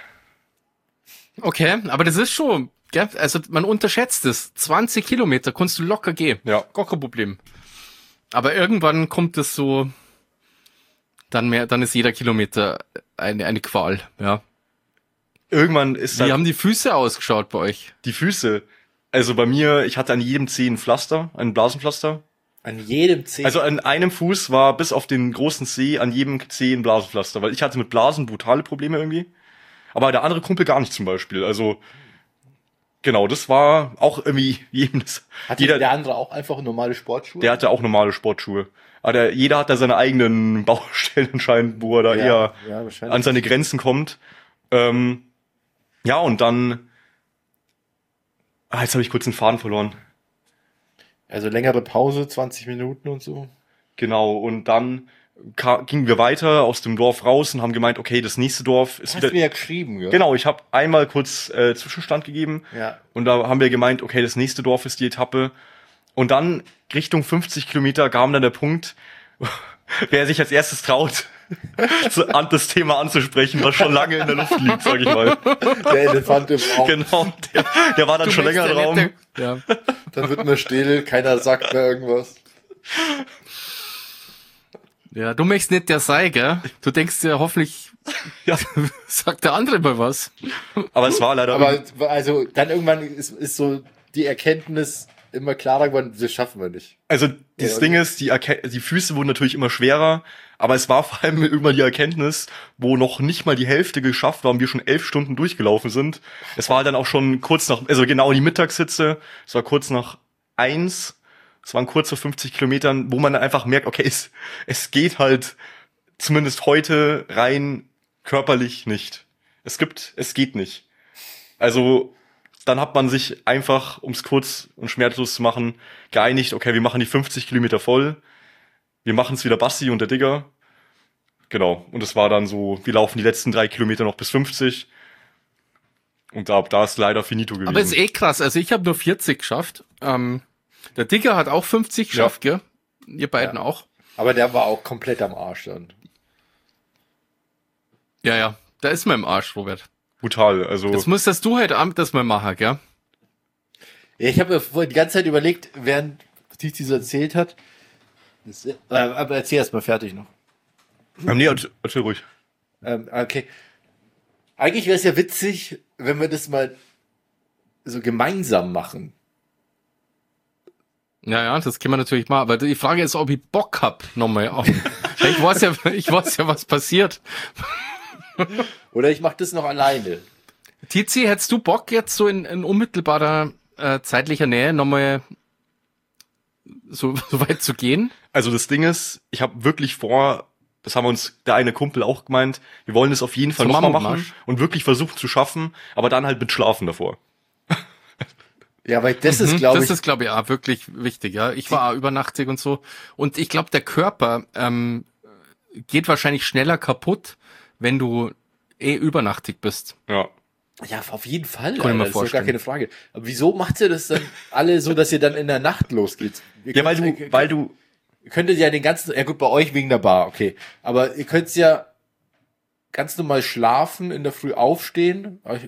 Okay, aber das ist schon, gell? Also man unterschätzt es. zwanzig Kilometer kannst du locker gehen. Ja. Gar kein Problem. Aber irgendwann kommt es so, dann mehr, dann ist jeder Kilometer eine, eine Qual, ja. Irgendwann ist Wie halt haben die Füße ausgeschaut bei euch? die Füße. Also bei mir, ich hatte an jedem Zeh ein Pflaster, ein Blasenpflaster. An jedem Zeh. Also an einem Fuß war bis auf den großen Zeh an jedem Zeh ein Blasenpflaster, weil ich hatte mit Blasen brutale Probleme irgendwie. Aber der andere Kumpel gar nicht zum Beispiel. Also genau, das war auch irgendwie jedem das. Hatte jeder, der andere auch einfach normale Sportschuhe? der hatte auch normale Sportschuhe. Aber der, jeder hat da seine eigenen Baustellen anscheinend, wo er da ja, eher ja, wahrscheinlich. an seine Grenzen kommt. Ähm, Ja, und dann, ah, jetzt habe ich kurz den Faden verloren. Also längere Pause, zwanzig Minuten und so. Genau, und dann ka- gingen wir weiter aus dem Dorf raus und haben gemeint, okay, das nächste Dorf ist Hast wieder... du mir ja geschrieben, gell? Genau, ich habe einmal kurz äh, Zwischenstand gegeben. Ja. Und da haben wir gemeint, okay, das nächste Dorf ist die Etappe. Und dann Richtung fünfzig Kilometer kam dann der Punkt, wer sich als erstes traut, so an das Thema anzusprechen, was schon lange in der Luft liegt, sag ich mal. Der Elefant im Raum. Genau, der, der war dann Du schon länger merkst, im der Raum. nette- Ja. Dann wird man still, keiner sagt mehr irgendwas. Ja, du möchtest nicht der sei, gell? Du denkst ja hoffentlich, Ja, sagt der andere mal was. aber es war leider... Aber also dann irgendwann ist, ist so die Erkenntnis immer klarer geworden, das schaffen wir nicht. Also das Ja, Ding ist, die, Erke- die Füße wurden natürlich immer schwerer, aber es war vor allem irgendwann die Erkenntnis, wo noch nicht mal die Hälfte geschafft war und wir schon elf Stunden durchgelaufen sind. Es war dann auch schon kurz nach, also genau die Mittagshitze, es war kurz nach eins, es waren kurze fünfzig Kilometern, wo man dann einfach merkt, okay, es, es geht halt zumindest heute rein körperlich nicht. Es gibt, es geht nicht. Also dann hat man sich einfach, um es kurz und schmerzlos zu machen, geeinigt, okay, wir machen die fünfzig Kilometer voll, wir machen es wieder Basti und der Digger. Genau, und es war dann so, wir laufen die letzten drei Kilometer noch bis fünfzig und da, da ist leider finito gewesen. Aber ist eh krass, also ich habe nur vierzig geschafft. Ähm, der Digger hat auch fünfzig geschafft, gell? Ihr beiden Ja. auch. Aber der war auch komplett am Arsch dann. Ja, ja, da ist man im Arsch, Robert. Brutal, also Das musstest du heute Abend das mal machen, gell? Ja, ich habe mir vorhin die ganze Zeit überlegt, während Tizi so erzählt hat. Das, äh, aber erzähl erst mal fertig noch. ähm, nee, erzähl erzähl ruhig. Ähm, okay. Eigentlich wäre es ja witzig, wenn wir das mal so gemeinsam machen. Ja, ja, das können wir natürlich machen. Aber die Frage ist, ob ich Bock hab, nochmal. Auch. Ich weiß ja, ich weiß ja, was passiert. Oder ich mache das noch alleine. Tizi, hättest du Bock jetzt so in, in unmittelbarer äh, zeitlicher Nähe nochmal so, so weit zu gehen? Also das Ding ist, ich habe wirklich vor, das haben wir uns der eine Kumpel auch gemeint, wir wollen das auf jeden Fall Zum nochmal machen Mammutmarsch? und wirklich versuchen zu schaffen, aber dann halt mit Schlafen davor. Ja, weil das ist, Mhm, glaube das ich, ist, glaube ich, auch wirklich wichtig. Ja, ich war auch übernachtig und so. Und ich glaube, der Körper ähm, geht wahrscheinlich schneller kaputt, wenn du eh übernachtig bist. Ja. ja, auf jeden Fall. ich mir Alter, das ist doch gar vorstellen. keine Frage. Aber wieso macht ihr das dann alle so, dass ihr dann in der Nacht losgeht? Ihr Ja, weil könnt- du, weil du, Ihr könntet ja den ganzen, ja gut, bei euch wegen der Bar, okay. Aber ihr könnt ja ganz normal schlafen, in der Früh aufstehen. Euch-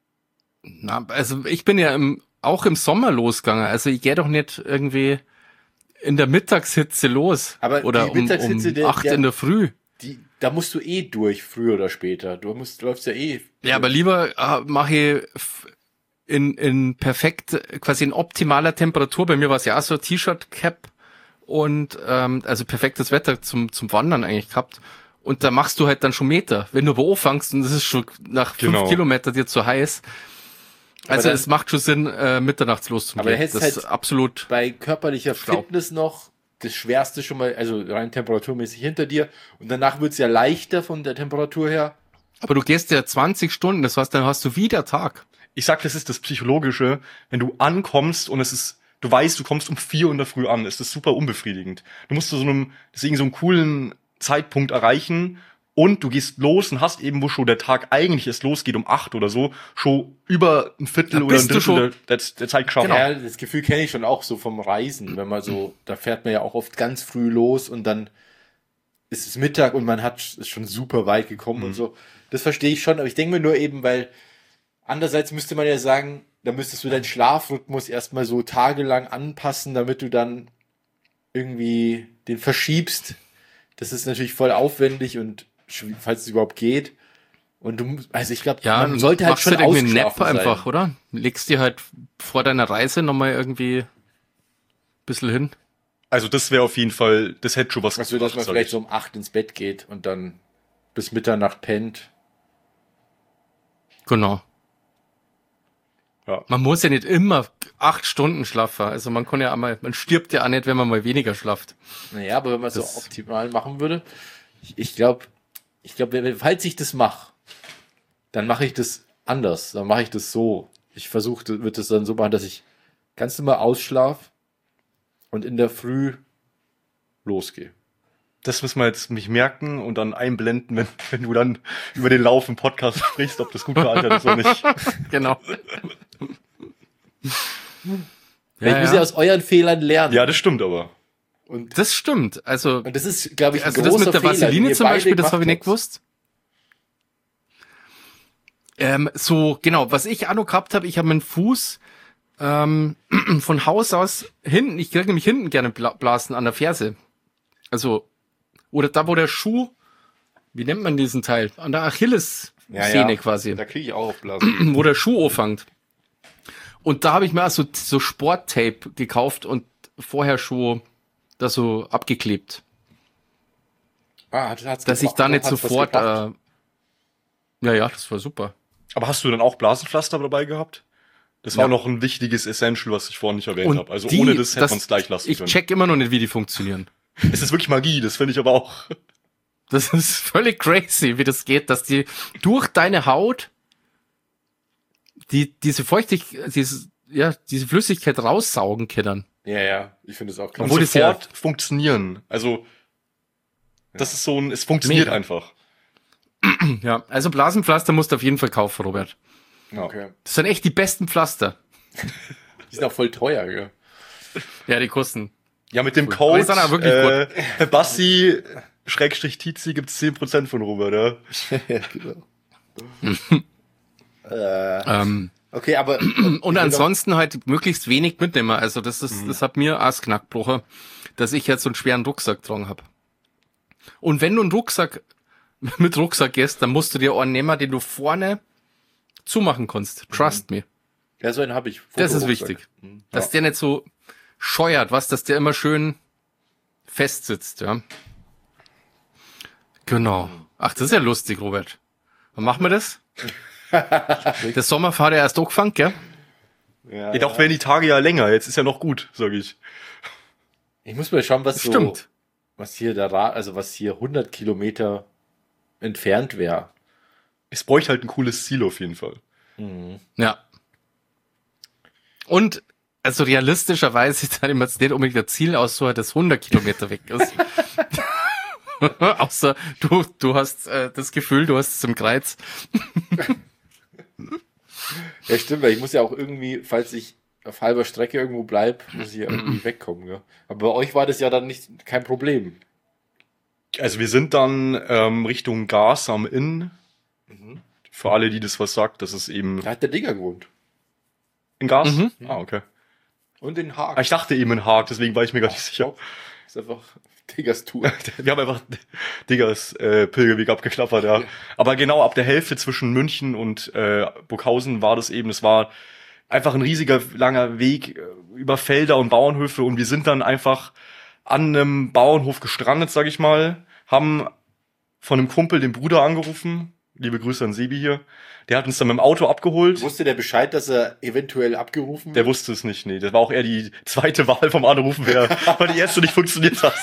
Na, also ich bin ja im, auch im Sommer losgegangen. Also ich gehe doch nicht irgendwie in der Mittagshitze los. Aber oder die um, Mittagshitze, um der- acht der- in der Früh. Die, da musst du eh durch, früher oder später. Du musst, läufst ja eh. Ja, aber lieber äh, mache ich f- in, in perfekt, quasi in optimaler Temperatur. Bei mir war es ja auch so T-Shirt-Cap und ähm, also perfektes Wetter zum, zum Wandern eigentlich gehabt. Und da machst du halt dann schon Meter. Wenn du aber anfängst und es ist schon nach fünf Genau. Kilometer dir zu heiß. Also dann- es macht schon Sinn, äh, mitternachts loszugehen. Aber da hättest das halt ist absolut. bei körperlicher Schlau. Fitness noch das Schwerste schon mal, also rein temperaturmäßig hinter dir. Und danach wird's ja leichter von der Temperatur her. Aber du gehst ja zwanzig Stunden, das heißt, dann hast du wieder Tag. ich sag, das ist das Psychologische, wenn du ankommst und es ist, du weißt, du kommst um vier in der Früh an, ist das super unbefriedigend. Du musst zu so einem, deswegen so einen coolen Zeitpunkt erreichen und du gehst los und hast eben, wo schon der Tag eigentlich erst losgeht, um acht oder so, schon über ein Viertel Da oder ein bist du Drittel schon- der, der, der Zeit geschafft. Ja, das Gefühl kenne ich schon auch so vom Reisen, wenn man so, da fährt man ja auch oft ganz früh los und dann ist es Mittag und man hat ist schon super weit gekommen und so. Das verstehe ich schon, aber ich denke mir nur eben, weil andererseits müsste man ja sagen, da müsstest du deinen Schlafrhythmus erstmal so tagelang anpassen, damit du dann irgendwie den verschiebst. Das ist natürlich voll aufwendig und schw- falls es überhaupt geht. Und du, musst- also ich glaube, Ja, man sollte halt machst schon halt irgendwie einen Nap ausgeschlafen sein. einfach, oder? Legst dir halt vor deiner Reise nochmal irgendwie ein bisschen hin. Also das wäre auf jeden Fall, das hätte schon was Also, dass man sag vielleicht ich. so um acht ins Bett geht und dann bis Mitternacht pennt. Genau. Ja. Man muss ja nicht immer acht Stunden schlafen. Also man kann ja einmal, man stirbt ja auch nicht, wenn man mal weniger schlaft. Naja, aber wenn man es so Das- optimal machen würde, ich, ich glaube, ich glaube, falls ich das mache, dann mache ich das anders. Dann mache ich das so. Ich versuche, wird das dann so machen, dass ich ganz normal ausschlaf und in der Früh losgehe. Das müssen wir jetzt mich merken und dann einblenden, wenn, wenn du dann über den Lauf im Podcast sprichst, ob das gut gealtert ist oder nicht. Genau. Ja, ich muss ja aus euren Fehlern lernen. Ja, das stimmt aber. Und, Das stimmt. Also, und das ist, glaube ich, ein also das großer mit der Fehler, den Vaseline ihr zum beide Beispiel, das gemacht habe ich nicht habt. gewusst. Ähm, so, genau, was ich auch noch gehabt habe, ich habe meinen Fuß ähm, von Haus aus hinten, ich kriege nämlich hinten gerne Bla- Blasen an der Ferse. Also, oder da, wo der Schuh, wie nennt man diesen Teil? An der Achillessehne quasi. Da kriege ich auch Blasen. Wo der Schuh anfängt. Und da habe ich mir auch so, so Sporttape gekauft und vorher schon da so abgeklebt. Ah, hat, hat's Dass ich gebracht, da nicht hat's was sofort, gebracht? äh, ja, ja, das war super. Aber hast du dann auch Blasenpflaster dabei gehabt? Das Ja. war noch ein wichtiges Essential, was ich vorhin nicht erwähnt Und habe. Also die- ohne das hätte das- man es gleich lassen Ich können. check immer noch nicht, wie die funktionieren. Es ist wirklich Magie, das finde ich aber auch. Das ist völlig crazy, wie das geht, dass die durch deine Haut die, diese Feuchtigkeit, diese, ja, diese Flüssigkeit raussaugen können. Ja, ja, ich finde es auch Und klar. Obwohl das sofort funktionieren. Also das ist so ein, es funktioniert Mega. einfach. Ja, also Blasenpflaster musst du auf jeden Fall kaufen, Robert. Okay. Das sind echt die besten Pflaster. Die sind auch voll teuer, gell? Ja, die kosten. Ja, mit dem Aber Code die sind auch wirklich äh, Bassi Schrägstrich Tizi gibt's zehn Prozent von Robert, ja. ja, genau. äh, Ähm, okay, aber... und ansonsten halt möglichst wenig mitnehmen. Also das ist, das hat mir als Knackbrucher, dass ich jetzt so einen schweren Rucksack tragen hab. Und wenn du einen Rucksack mit Rucksack gehst, dann musst du dir einen nehmen, den du vorne zumachen kannst. Trust me. Ja, so einen habe ich. Das ist Fotorucksack. wichtig. Mhm. Dass Ja. der nicht so scheuert, was, dass der immer schön fest sitzt, ja. Genau. Ach, das ist ja lustig, Robert. Wann machen wir das? Der Sommerfahrt ja erst angefangen, gell? Ja, Jedoch werden die Tage ja länger, jetzt ist ja noch gut, sage ich. Ich muss mal schauen, was so, Stimmt. was hier der Ra also was hier hundert Kilometer entfernt wäre. Es bräuchte halt ein cooles Ziel auf jeden Fall. Ja. Und, also realistischerweise, da immer jetzt nicht unbedingt das Ziel aus, so das hundert Kilometer weg ist. Außer du, du hast äh, das Gefühl, du hast es im Kreuz. Ja, stimmt, weil ich muss ja auch irgendwie, falls ich auf halber Strecke irgendwo bleib, muss ich ja irgendwie wegkommen. Ja. Aber bei euch war das ja dann nicht kein Problem. Also wir sind dann ähm, Richtung Gas am Inn. Für alle, die das was sagt, das ist eben Da hat der Digger gewohnt. in Gas. Mhm. Ah, okay. Und in Haag. Ah, ich dachte eben in Haag, deswegen war ich mir gar nicht sicher. Ist einfach Diggers Tour. Wir haben einfach Diggers äh, Pilgerweg abgeklappert, ja. Aber genau ab der Hälfte zwischen München und äh, Burghausen war das eben, es war einfach ein riesiger, langer Weg äh, über Felder und Bauernhöfe und wir sind dann einfach an einem Bauernhof gestrandet, sag ich mal, haben von einem Kumpel den Bruder angerufen, liebe Grüße an Sebi hier, der hat uns dann mit dem Auto abgeholt. Wusste der Bescheid, dass er eventuell abgerufen Der wird? wusste es nicht, nee. Das war auch eher die zweite Wahl vom Anrufen, wer, weil die erste nicht funktioniert hat.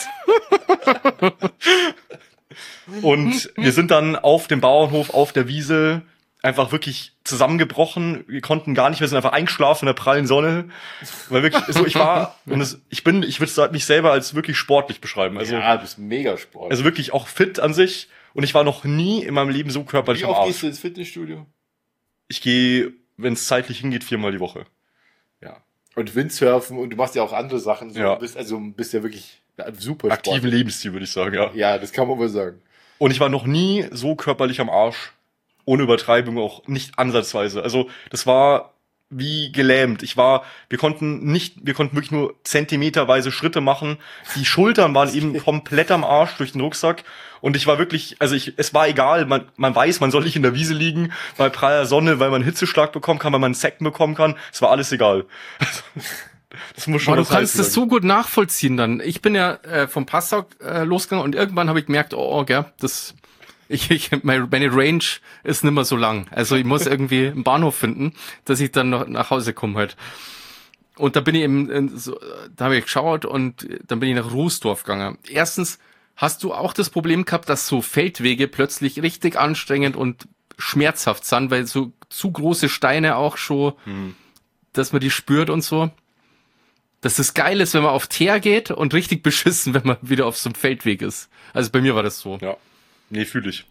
Und wir sind dann auf dem Bauernhof, auf der Wiese, einfach wirklich zusammengebrochen. Wir konnten gar nicht, wir sind einfach eingeschlafen in der prallen Sonne. Weil wirklich, so ich war, und es, ich bin, ich würde mich selber als wirklich sportlich beschreiben. Also, Ja, du bist mega Sport. also wirklich auch fit an sich. Und ich war noch nie in meinem Leben so körperlich Wie am oft gehst Arsch. du ins Fitnessstudio? Ich gehe, wenn es zeitlich hingeht, viermal die Woche. Ja. Und Windsurfen und du machst ja auch andere Sachen. So. Ja. Du bist also bist ja wirklich super Aktiven sportlich. Lebensstil, würde ich sagen, ja. Ja, das kann man wohl sagen. Und ich war noch nie so körperlich am Arsch. Ohne Übertreibung auch nicht ansatzweise. Also das war wie gelähmt. Ich war, wir konnten nicht, wir konnten wirklich nur zentimeterweise Schritte machen. Die Schultern waren eben komplett am Arsch durch den Rucksack. Und ich war wirklich, also ich, es war egal, man, man weiß, man soll nicht in der Wiese liegen, bei praller Sonne, weil man einen Hitzeschlag bekommen kann, weil man einen Sekt bekommen kann. Es war alles egal. Das muss schon Aber du was heißen kannst das sein. so gut nachvollziehen dann. Ich bin ja äh, vom Passau äh, losgegangen und irgendwann habe ich gemerkt, oh, oh gell, das ich, ich meine meine Range ist nicht mehr so lang. Also ich muss irgendwie einen Bahnhof finden, dass ich dann noch nach Hause komme halt. Und da bin ich eben, in so, da habe ich geschaut und dann bin ich nach Rußdorf gegangen. Erstens, hast du auch das Problem gehabt, dass so Feldwege plötzlich richtig anstrengend und schmerzhaft sind, weil so zu große Steine auch schon, hm. dass man die spürt und so. Dass das geil ist, wenn man auf Teer geht und richtig beschissen, wenn man wieder auf so einem Feldweg ist. Also bei mir war das so. Ja, nee, fühle ich.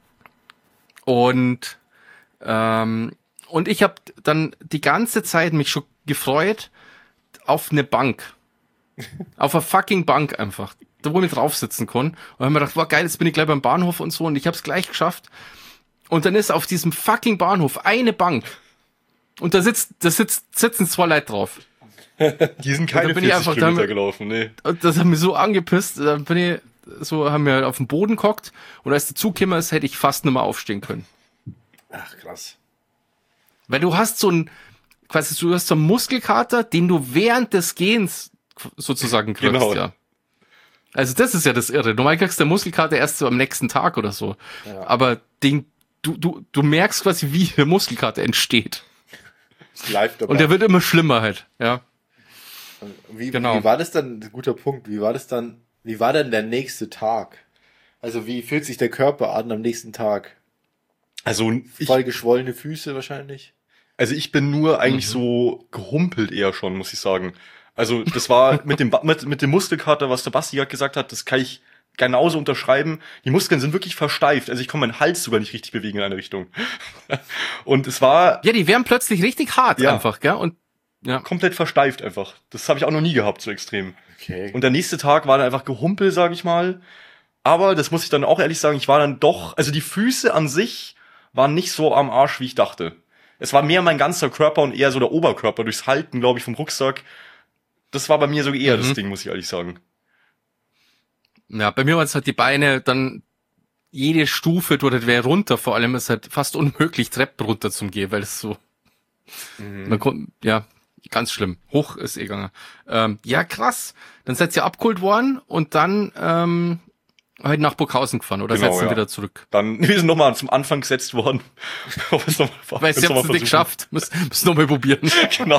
Und ähm, und ich habe dann die ganze Zeit mich schon gefreut auf eine Bank. Auf eine fucking Bank einfach. Da wo ich drauf sitzen kann. Und dann haben wir gedacht, wow, geil, jetzt bin ich gleich beim Bahnhof und so. Und ich habe es gleich geschafft. Und dann ist auf diesem fucking Bahnhof eine Bank. Und da sitzt, da sitzt, sitzen zwei Leute drauf. Die sind keine vierzig einfach, Kilometer haben, gelaufen, nee. Und das hat mich so angepisst. Da bin ich so, haben wir auf den Boden gehockt. Und als der Zug gekommen ist, hätte ich fast nicht mehr aufstehen können. Ach, krass. Weil du hast so ein, quasi, du hast so einen Muskelkater, den du während des Gehens sozusagen kriegst, genau. ja. Also das ist ja das Irre. Normal kriegst du den Muskelkater erst so am nächsten Tag oder so. Ja. Aber den, du, du, du merkst quasi, wie der Muskelkater entsteht. Live dabei. Und der wird immer schlimmer halt, ja. Wie, genau. wie war das dann, guter Punkt, wie war das dann, wie war dann der nächste Tag? Also wie fühlt sich der Körper an am nächsten Tag? Also ich, voll geschwollene Füße wahrscheinlich? Also ich bin nur eigentlich mhm. so gehumpelt eher schon, muss ich sagen. Also das war mit dem mit, mit dem Muskelkater, was der Basti gerade gesagt hat, das kann ich genauso unterschreiben. Die Muskeln sind wirklich versteift. Also ich kann meinen Hals sogar nicht richtig bewegen in eine Richtung. Und es war... Ja, die werden plötzlich richtig hart ja, einfach, gell? Und ja. komplett versteift einfach. Das habe ich auch noch nie gehabt, so extrem. Okay. Und der nächste Tag war dann einfach gehumpel, sage ich mal. Aber das muss ich dann auch ehrlich sagen, ich war dann doch... Also die Füße an sich waren nicht so am Arsch, wie ich dachte. Es war mehr mein ganzer Körper und eher so der Oberkörper durchs Halten, glaube ich, vom Rucksack. Das war bei mir so eher mhm. das Ding, muss ich ehrlich sagen. Ja, bei mir waren es halt die Beine, dann jede Stufe dort wäre runter, vor allem ist halt fast unmöglich, Treppen runter zu gehen, weil es so, mhm. man kommt, ja, ganz schlimm. Hoch ist eh gegangen. Ähm, ja, krass. Dann seid ihr abgeholt worden und dann ähm, halt nach Burghausen gefahren oder genau, seid ihr ja. wieder zurück? Dann, wir sind nochmal zum Anfang gesetzt worden. Weil ihr habt es nicht geschafft. Müsst, müsst nochmal probieren. Genau.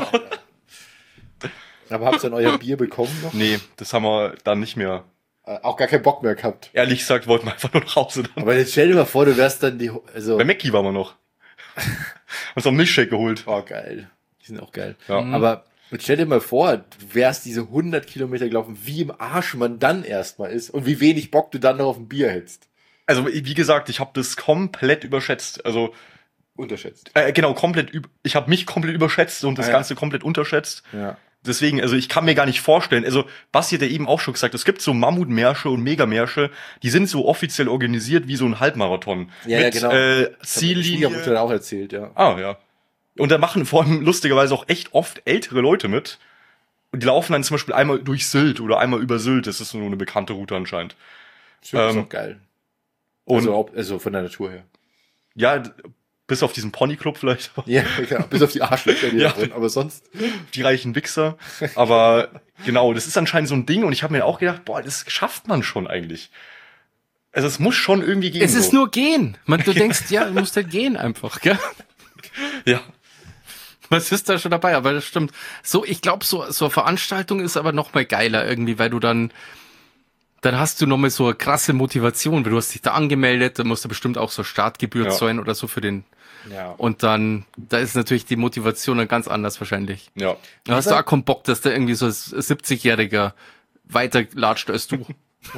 Aber habt ihr dann euer Bier bekommen noch? Nee, das haben wir dann nicht mehr. Äh, auch gar keinen Bock mehr gehabt. Ehrlich gesagt, wollten wir einfach nur nach Hause dann. Aber jetzt stell dir mal vor, du wärst dann die, also. Bei Mackie waren wir noch. Uns noch einen Milchshake geholt. Oh, geil. Die sind auch geil. Ja. Mhm. Aber jetzt stell dir mal vor, du wärst diese hundert Kilometer gelaufen, wie im Arsch man dann erstmal ist und wie wenig Bock du dann noch auf ein Bier hättest. Also, wie gesagt, ich habe das komplett überschätzt. Also, unterschätzt. Äh, genau, komplett, üb- ich habe mich komplett überschätzt und das ah, ja. Ganze komplett unterschätzt. Ja. Deswegen, also ich kann mir gar nicht vorstellen, also Basti hat ja eben auch schon gesagt, es gibt so Mammutmärsche und Megamärsche, die sind so offiziell organisiert wie so ein Halbmarathon. Ja, mit, ja genau. Äh, Ziellinie. Das hat mir auch erzählt, ja. Ah, ja. Und da machen vor allem lustigerweise auch echt oft ältere Leute mit. Und die laufen dann zum Beispiel einmal durch Sylt oder einmal über Sylt. Das ist so eine bekannte Route anscheinend. Sylt ähm, ist auch geil. Und also, also von der Natur her. Ja, bis auf diesen Ponyclub vielleicht. Ja, genau. Bis auf die Arschlöcher, die ja, da drin, aber sonst. Die reichen Wichser. Aber genau, das ist anscheinend so ein Ding und ich habe mir auch gedacht, boah, das schafft man schon eigentlich. Also es muss schon irgendwie gehen. Es ist so. nur gehen. Man, du denkst, ja, du musst halt gehen einfach, gell? Ja. Was ist da schon dabei? Aber das stimmt. So, ich glaube, so, so eine Veranstaltung ist aber noch mal geiler irgendwie, weil du dann, dann hast du noch mal so eine krasse Motivation, weil du hast dich da angemeldet, dann musst du bestimmt auch so Startgebühr ja. zahlen oder so für den. Ja. Und dann, da ist natürlich die Motivation dann ganz anders wahrscheinlich. Ja. Da hast du auch keinen Bock, dass da irgendwie so ein siebzigjähriger weiter latscht als du.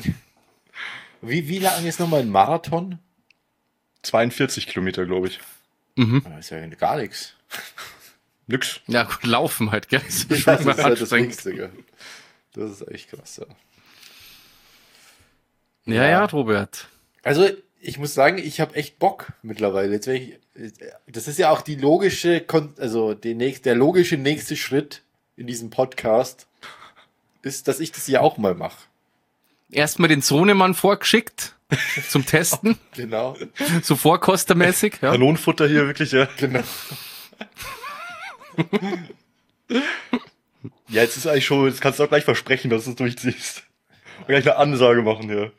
Wie, wie lang ist nochmal ein Marathon? zweiundvierzig Kilometer, glaube ich. Mhm. Das ist ja gar nichts. Nix. Ja, gut, laufen halt, gell? Das ist, ja, das, ist halt das Nächste, gell? Das ist echt krass, ja. Ja, ja, ja, Robert. Also, ich muss sagen, ich habe echt Bock mittlerweile. Jetzt, wenn ich, das ist ja auch die logische, also die nächste, der logische nächste Schritt in diesem Podcast ist, dass ich das ja auch mal mache. Erstmal den Sohnemann vorgeschickt zum Testen. Genau. So vorkostermäßig. Ja. Kanonenfutter hier wirklich, ja. Genau. Ja, jetzt ist eigentlich schon, jetzt kannst du auch gleich versprechen, dass du es durchziehst. Und gleich eine Ansage machen hier.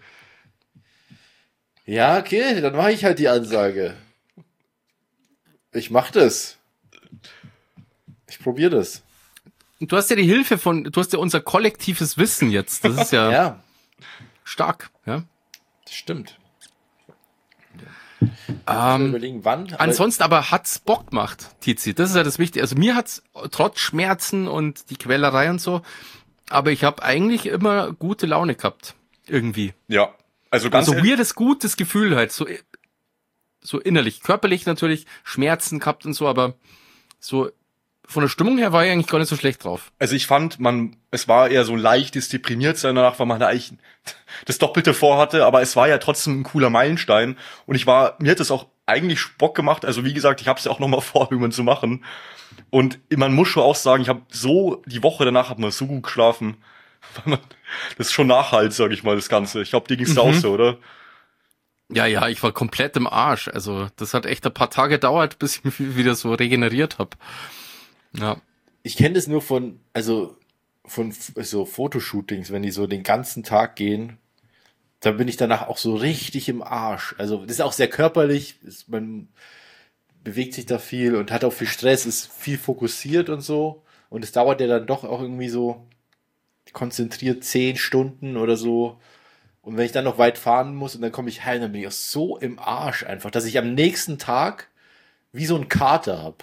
Ja, okay, dann mache ich halt die Ansage. Ich mach das. Ich probiere das. Du hast ja die Hilfe von, du hast ja unser kollektives Wissen jetzt. Das ist ja, ja. stark, ja. Das stimmt. Ähm, überlegen, wann. Aber ansonsten aber hat's Bock gemacht, Tizi. Das ist ja das Wichtige. Also mir hat's trotz Schmerzen und die Quälerei und so, aber ich habe eigentlich immer gute Laune gehabt. Irgendwie. Ja. Also ganz so also weirdes, gutes Gefühl halt. So, so innerlich. Körperlich natürlich Schmerzen gehabt und so, aber so von der Stimmung her war ich eigentlich gar nicht so schlecht drauf. Also ich fand, man, es war eher so leichtes deprimiert sein danach, weil man da eigentlich das Doppelte vorhatte, aber es war ja trotzdem ein cooler Meilenstein und ich war, mir hat das auch eigentlich Bock gemacht, also wie gesagt, ich habe es ja auch nochmal vor, irgendwann zu machen und man muss schon auch sagen, ich habe so, die Woche danach hat man so gut geschlafen, das ist schon Nachhalt, sag ich mal, das Ganze. Ich glaube, dir ging's da mhm. auch so, oder? Ja, ja, ich war komplett im Arsch, also das hat echt ein paar Tage gedauert, bis ich mich wieder so regeneriert habe. Ja. Ich kenne das nur von, also von so Fotoshootings, wenn die so den ganzen Tag gehen, dann bin ich danach auch so richtig im Arsch. Also das ist auch sehr körperlich, ist, man bewegt sich da viel und hat auch viel Stress, ist viel fokussiert und so. Und es dauert ja dann doch auch irgendwie so konzentriert zehn Stunden oder so. Und wenn ich dann noch weit fahren muss und dann komme ich heim, dann bin ich auch so im Arsch einfach, dass ich am nächsten Tag wie so ein Kater habe.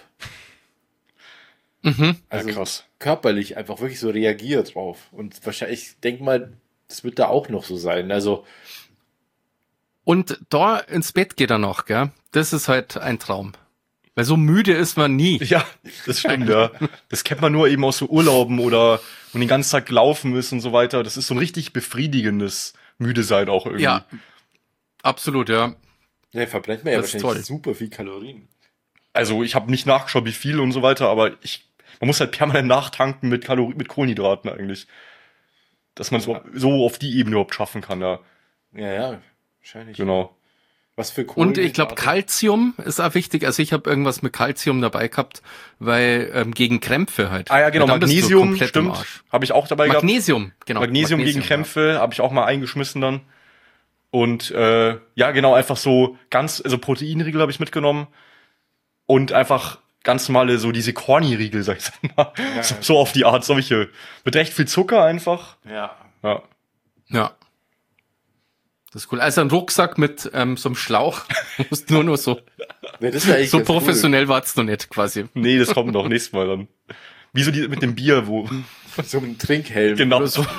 Mhm. Also ja, krass. Körperlich einfach wirklich so reagiert drauf. Und wahrscheinlich, ich denke mal, das wird da auch noch so sein. Also und da ins Bett geht er noch, gell? Das ist halt ein Traum. Weil so müde ist man nie. Ja, das stimmt, ja. Das kennt man nur eben aus so Urlauben oder und den ganzen Tag gelaufen ist und so weiter. Das ist so ein richtig befriedigendes müde sein auch irgendwie. Ja, absolut, ja. Ja, verbrennt man ja das wahrscheinlich super viel Kalorien. Also ich habe nicht nachgeschaut, wie viel und so weiter, aber ich man muss halt permanent nachtanken mit Kalorien, mit Kohlenhydraten eigentlich. Dass man es ja. so auf die Ebene überhaupt schaffen kann, ja. Ja, ja, wahrscheinlich. Genau. Was für Kohlenhydrate? Und ich glaube, Calcium ist auch wichtig. Also ich habe irgendwas mit Calcium dabei gehabt, weil ähm, gegen Krämpfe halt. Ah ja, genau, Magnesium, stimmt. Habe ich auch dabei Magnesium, gehabt. genau. Magnesium, Magnesium gegen Krämpfe ja. habe ich auch mal eingeschmissen dann. Und äh, ja, genau, einfach so ganz, also Proteinriegel habe ich mitgenommen. Und einfach ganz normale, so diese Corny-Riegel, sag ich mal. Ja, so, so auf die Art, solche. Mit recht viel Zucker einfach. Ja. Ja. Ja. Das ist cool. Also ein Rucksack mit ähm, so einem Schlauch. Du musst nur nur so. Nee, das ist so professionell cool. War's noch nicht, quasi. Nee, das kommt noch nächstes Mal dann. Wie so die mit dem Bier, wo. So ein Trinkhelm. Genau. Oder so.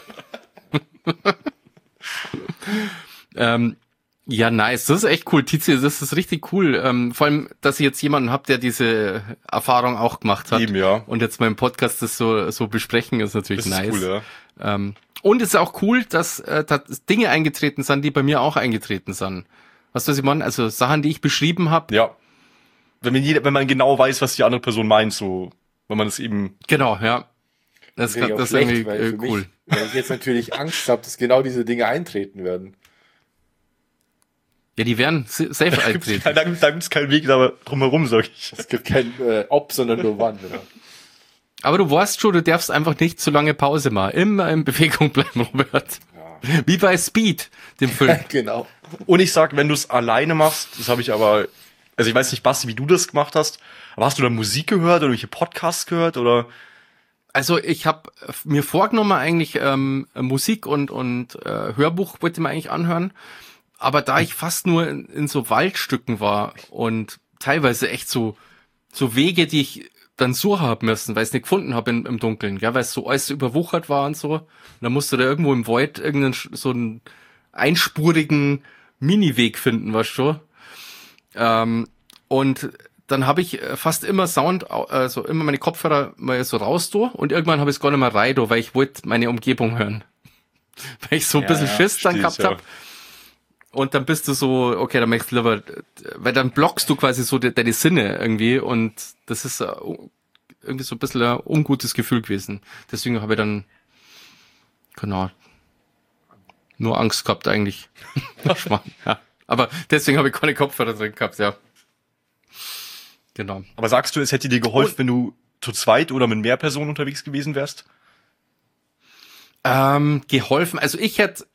ähm, ja, nice. Das ist echt cool, Tizi. Das ist richtig cool. Ähm, vor allem, dass ich jetzt jemanden hab, der diese Erfahrung auch gemacht hat. Eben, ja. Und jetzt mal im Podcast das so so besprechen, ist natürlich das nice. Ist cool, ja. Ähm, und es ist auch cool, dass, äh, dass Dinge eingetreten sind, die bei mir auch eingetreten sind. Weißt du, was ich meine? Also Sachen, die ich beschrieben habe. Ja. Wenn man, jeder, wenn man genau weiß, was die andere Person meint, so, wenn man es eben. Genau, ja. Das, das, das ist schlecht, irgendwie weil äh, cool. Mich, weil ich jetzt natürlich Angst habe, dass genau diese Dinge eintreten werden. Ja, die werden safe eintreten. Da gibt es keinen Weg drumherum, sag ich. Es gibt kein äh, Ob, sondern nur Wann. Oder? Aber du weißt schon, du darfst einfach nicht zu lange Pause machen. Immer in Bewegung bleiben, Robert. Ja. Wie bei Speed, dem Film. Genau. Und ich sag, wenn du es alleine machst, das habe ich aber, also ich weiß nicht, Basti, wie du das gemacht hast, aber hast du da Musik gehört oder welche Podcasts gehört oder? Also ich habe mir vorgenommen, eigentlich ähm, Musik und und äh, Hörbuch wollte ich mir eigentlich anhören. Aber da ich fast nur in, in so Waldstücken war und teilweise echt so so Wege, die ich dann so haben müssen, weil ich es nicht gefunden habe im Dunkeln, ja, weil es so alles überwuchert war und so. Und dann musst du da irgendwo im Wald irgendeinen so einen einspurigen Miniweg finden, weißt du schon. Ähm, und dann habe ich fast immer Sound, also immer meine Kopfhörer mal so raus do, und irgendwann habe ich es gar nicht mehr rein do, weil ich wollte meine Umgebung hören. Weil ich so ein ja, bisschen ja, Schiss dann steh's, gehabt ja. habe. Und dann bist du so, okay, dann möchtest du lieber, weil dann blockst du quasi so de, deine Sinne irgendwie, und das ist uh, irgendwie so ein bisschen ein ungutes Gefühl gewesen. Deswegen habe ich dann, genau, nur Angst gehabt eigentlich. Ja. Aber deswegen habe ich keine Kopfhörer drin gehabt, ja. Genau. Aber sagst du, es hätte dir geholfen, Und, wenn du zu zweit oder mit mehr Personen unterwegs gewesen wärst? Ähm, geholfen, also ich hätte,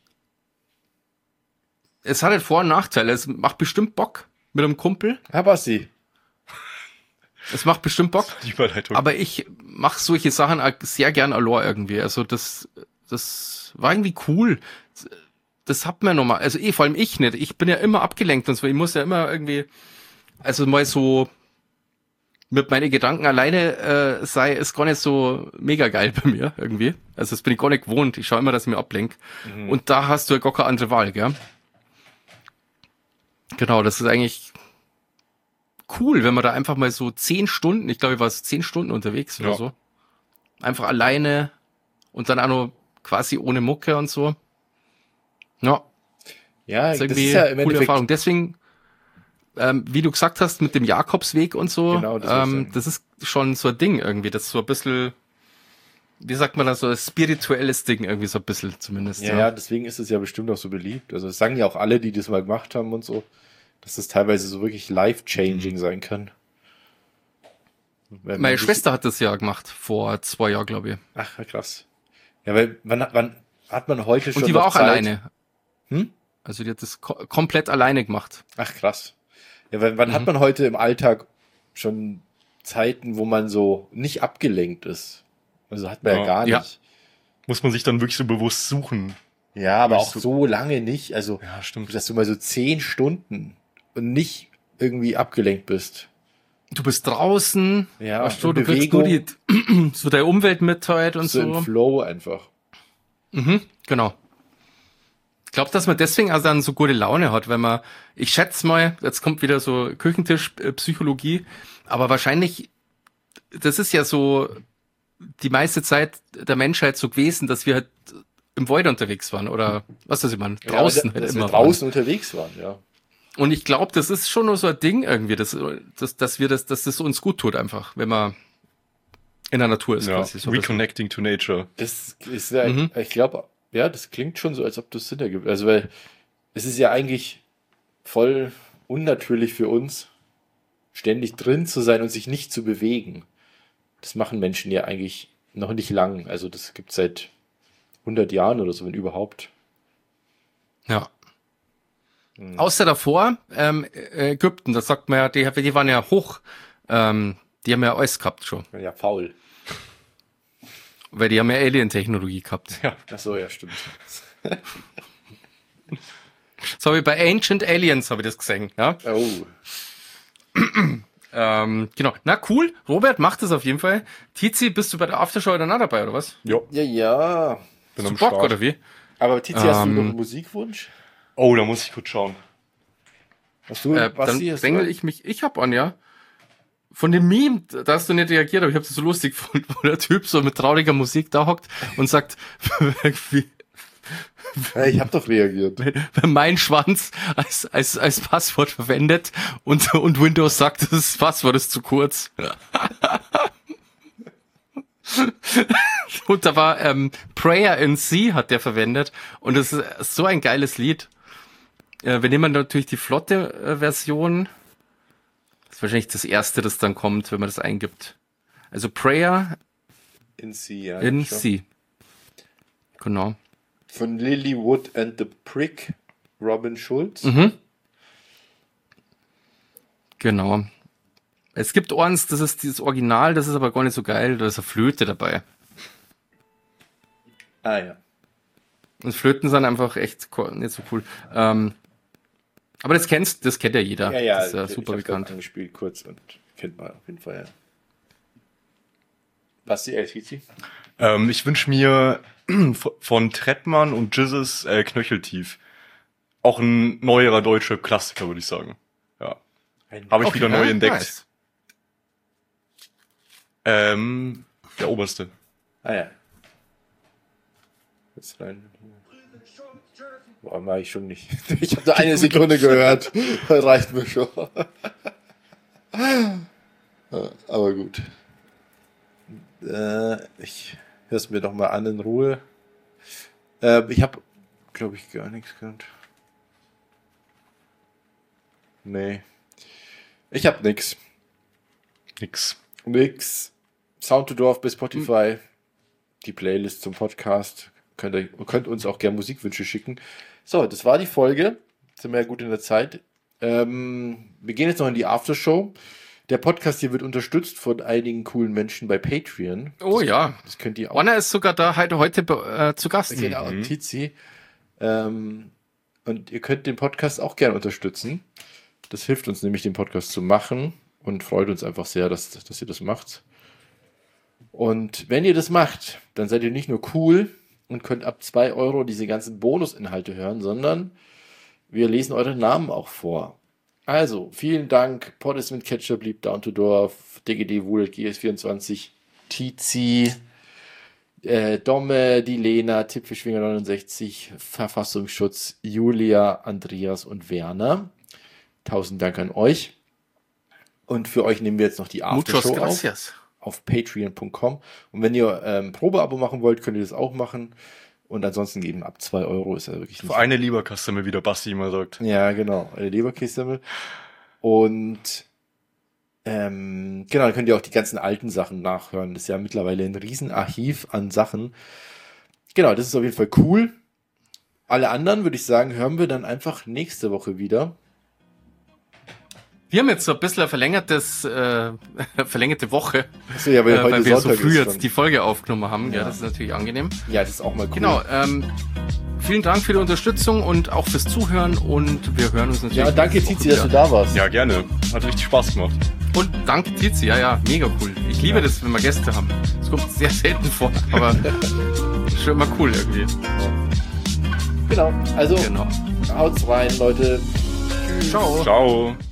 es hat halt Vor- und Nachteile. Es macht bestimmt Bock mit einem Kumpel. Herr Basti. Es macht bestimmt Bock. Die Überleitung. Aber ich mache solche Sachen sehr gern allein irgendwie. Also das, das war irgendwie cool. das hat man nochmal, also eh, vor allem ich nicht. Ich bin ja immer abgelenkt und so, ich muss ja immer irgendwie, also mal so mit meinen Gedanken alleine äh, sei, ist gar nicht so mega geil bei mir irgendwie. Also das bin ich gar nicht gewohnt. Ich schaue immer, dass ich mich ablenke. Mhm. Und da hast du ja gar keine andere Wahl, gell? Genau, das ist eigentlich cool, wenn man da einfach mal so zehn Stunden, ich glaube, ich war so zehn Stunden unterwegs oder ja. so. Einfach alleine und dann auch noch quasi ohne Mucke und so. Ja. Ja, das ist, das ist ja im coole Endeffekt Erfahrung. Deswegen, ähm, wie du gesagt hast, mit dem Jakobsweg und so, Genau, das, ähm, das ist schon so ein Ding irgendwie. Das ist so ein bisschen, wie sagt man das, so ein spirituelles Ding irgendwie so ein bisschen zumindest. Ja, ja, ja, deswegen ist es ja bestimmt auch so beliebt. Also das sagen ja auch alle, die das mal gemacht haben und so, dass das teilweise so wirklich life-changing sein kann. Meine Schwester hat das ja gemacht, vor zwei Jahren, glaube ich. Ach, krass. Ja, weil wann, wann hat man heute schon Und die war auch Zeit? alleine. Hm? Also die hat das ko- komplett alleine gemacht. Ach, krass. Ja, weil wann mhm. hat man heute im Alltag schon Zeiten, wo man so nicht abgelenkt ist? Also hat man ja, ja gar nicht. Ja. Muss man sich dann wirklich so bewusst suchen. Ja, aber auch so, so lange nicht. Also, ja, stimmt. Dass du mal so zehn Stunden und nicht irgendwie abgelenkt bist. Du bist draußen, ja, weißt du, du kriegst nur die, so deine Umwelt mitteilt und so. So im Flow einfach. Mhm, genau. Ich glaube, dass man deswegen also dann so gute Laune hat, wenn man, ich schätze mal, jetzt kommt wieder so Küchentischpsychologie, aber wahrscheinlich, das ist ja so die meiste Zeit der Menschheit so gewesen, dass wir halt im Wald unterwegs waren oder was weiß ich meine, draußen ja, halt dass immer wir draußen waren. unterwegs waren, ja. Und ich glaube, das ist schon nur so ein Ding irgendwie, dass, dass, dass wir das, dass das uns gut tut einfach, wenn man in der Natur ist. Ja, quasi so reconnecting to nature. Das ist ja, Mhm. ich glaube, ja, das klingt schon so, als ob das Sinn ergibt. Also, weil es ist ja eigentlich voll unnatürlich für uns, ständig drin zu sein und sich nicht zu bewegen. Das machen Menschen ja eigentlich noch nicht lang. Also, das gibt es seit hundert Jahren oder so, wenn überhaupt. Ja. Hm. Außer davor, ähm, Ägypten, das sagt man ja, die, die waren ja hoch, ähm, die haben ja alles gehabt schon. Ja, faul. Weil die haben ja Alien-Technologie gehabt. Ja, ach so, ja, stimmt. So wie bei Ancient Aliens habe ich das gesehen, ja. Oh. ähm, genau. Na cool, Robert macht das auf jeden Fall. Tizi, bist du bei der Aftershow dann auch dabei, oder was? Ja, ja, ja. Bin am Bock, oder wie? Aber Tizi, hast ähm, du noch einen Musikwunsch? Oh, da muss ich kurz schauen. Hast du, äh, was dann bengel ich mich, ich hab an, ja. Von dem Meme, da hast du nicht reagiert, aber ich habe das so lustig gefunden, wo der Typ so mit trauriger Musik da hockt und sagt, wie, ja, ich habe doch reagiert. Wenn, wenn mein Schwanz als, als, als Passwort verwendet und, und Windows sagt, das Passwort ist zu kurz. Und da war ähm, Prayer in C hat der verwendet und das ist so ein geiles Lied. Äh, wir nehmen natürlich die flotte äh, Version. Das ist wahrscheinlich das erste, das dann kommt, wenn man das eingibt. Also Prayer in C, ja. In C. Genau. Von Lilywood and the Prick, Robin Schulz. Mhm. Genau. Es gibt eins, das ist dieses Original, das ist aber gar nicht so geil, da ist eine Flöte dabei. Ah ja. Und Flöten sind einfach echt nicht so cool. Ähm, aber das kennst, das kennt ja jeder. Ja, ja, das ist ja ich, super ich bekannt. Angespielt kurz und kennt man auf jeden Fall, ja. Was die L T C? Ähm, ich wünsche mir von Trettmann und Jizzes äh, Knöcheltief. Auch ein neuerer deutscher Klassiker, würde ich sagen. Ja. Habe ich okay, wieder neu ja, entdeckt. Nice. Ähm, der oberste. Ah ja. Jetzt rein. Boah, mach ich schon nicht. Ich habe da eine Sekunde gehört. Reicht mir schon. Aber gut. Äh, ich höre es mir doch mal an in Ruhe. Äh, ich habe, glaube ich, gar nichts gehört. Nee. Ich habe nix. Nix. Nix. Sound to Dorf bei Spotify. Mhm. Die Playlist zum Podcast. Könnt ihr könnt uns auch gerne Musikwünsche schicken. So, das war die Folge. Jetzt sind wir ja gut in der Zeit. Ähm, wir gehen jetzt noch in die Aftershow. Der Podcast hier wird unterstützt von einigen coolen Menschen bei Patreon. Oh das, ja. Das könnt ihr auch. Anna ist sogar da heute, heute äh, zu Gast. Genau, mhm. Tizi. Ähm, Und ihr könnt den Podcast auch gerne unterstützen. Das hilft uns nämlich, den Podcast zu machen und freut uns einfach sehr, dass, dass ihr das macht. Und wenn ihr das macht, dann seid ihr nicht nur cool und könnt ab zwei Euro diese ganzen Bonusinhalte hören, sondern wir lesen eure Namen auch vor. Also, vielen Dank. Poddes mit Ketchup, Lieb Down to Dorf, D G D Wulet, G S vierundzwanzig, Tizi, äh, Domme, die Lena, Tippfischwinger neunundsechzig, Verfassungsschutz, Julia, Andreas und Werner. Tausend Dank an euch. Und für euch nehmen wir jetzt noch die Aftershow auf, auf patreon punkt com. Und wenn ihr ähm, Probeabo machen wollt, könnt ihr das auch machen. Und ansonsten geben ab zwei Euro ist ja wirklich nicht. Für eine Leberkassemmel, wie der Basti immer sagt. Ja, genau. Eine Leberkassemmel. Und ähm, genau, dann könnt ihr auch die ganzen alten Sachen nachhören. Das ist ja mittlerweile ein Riesenarchiv an Sachen. Genau, das ist auf jeden Fall cool. Alle anderen, würde ich sagen, hören wir dann einfach nächste Woche wieder. Wir haben jetzt so ein bisschen ein verlängertes, äh, verlängerte Woche, Achso, ja, weil, äh, heute weil wir Sonntag so früh ist jetzt schon. die Folge aufgenommen haben. Ja. Ja. Das ist natürlich angenehm. Ja, das ist auch mal cool. Genau, ähm, vielen Dank für die Unterstützung und auch fürs Zuhören und wir hören uns natürlich. Ja, danke nächste Woche Tizi, dass du wieder. da warst. Ja, gerne. Hat richtig Spaß gemacht. Und danke Tizi, ja, ja, mega cool. Ich liebe Ja. das, wenn wir Gäste haben. Das kommt sehr selten vor, aber schon immer cool irgendwie. Genau, also Genau. haut's rein, Leute. Ciao. Ciao.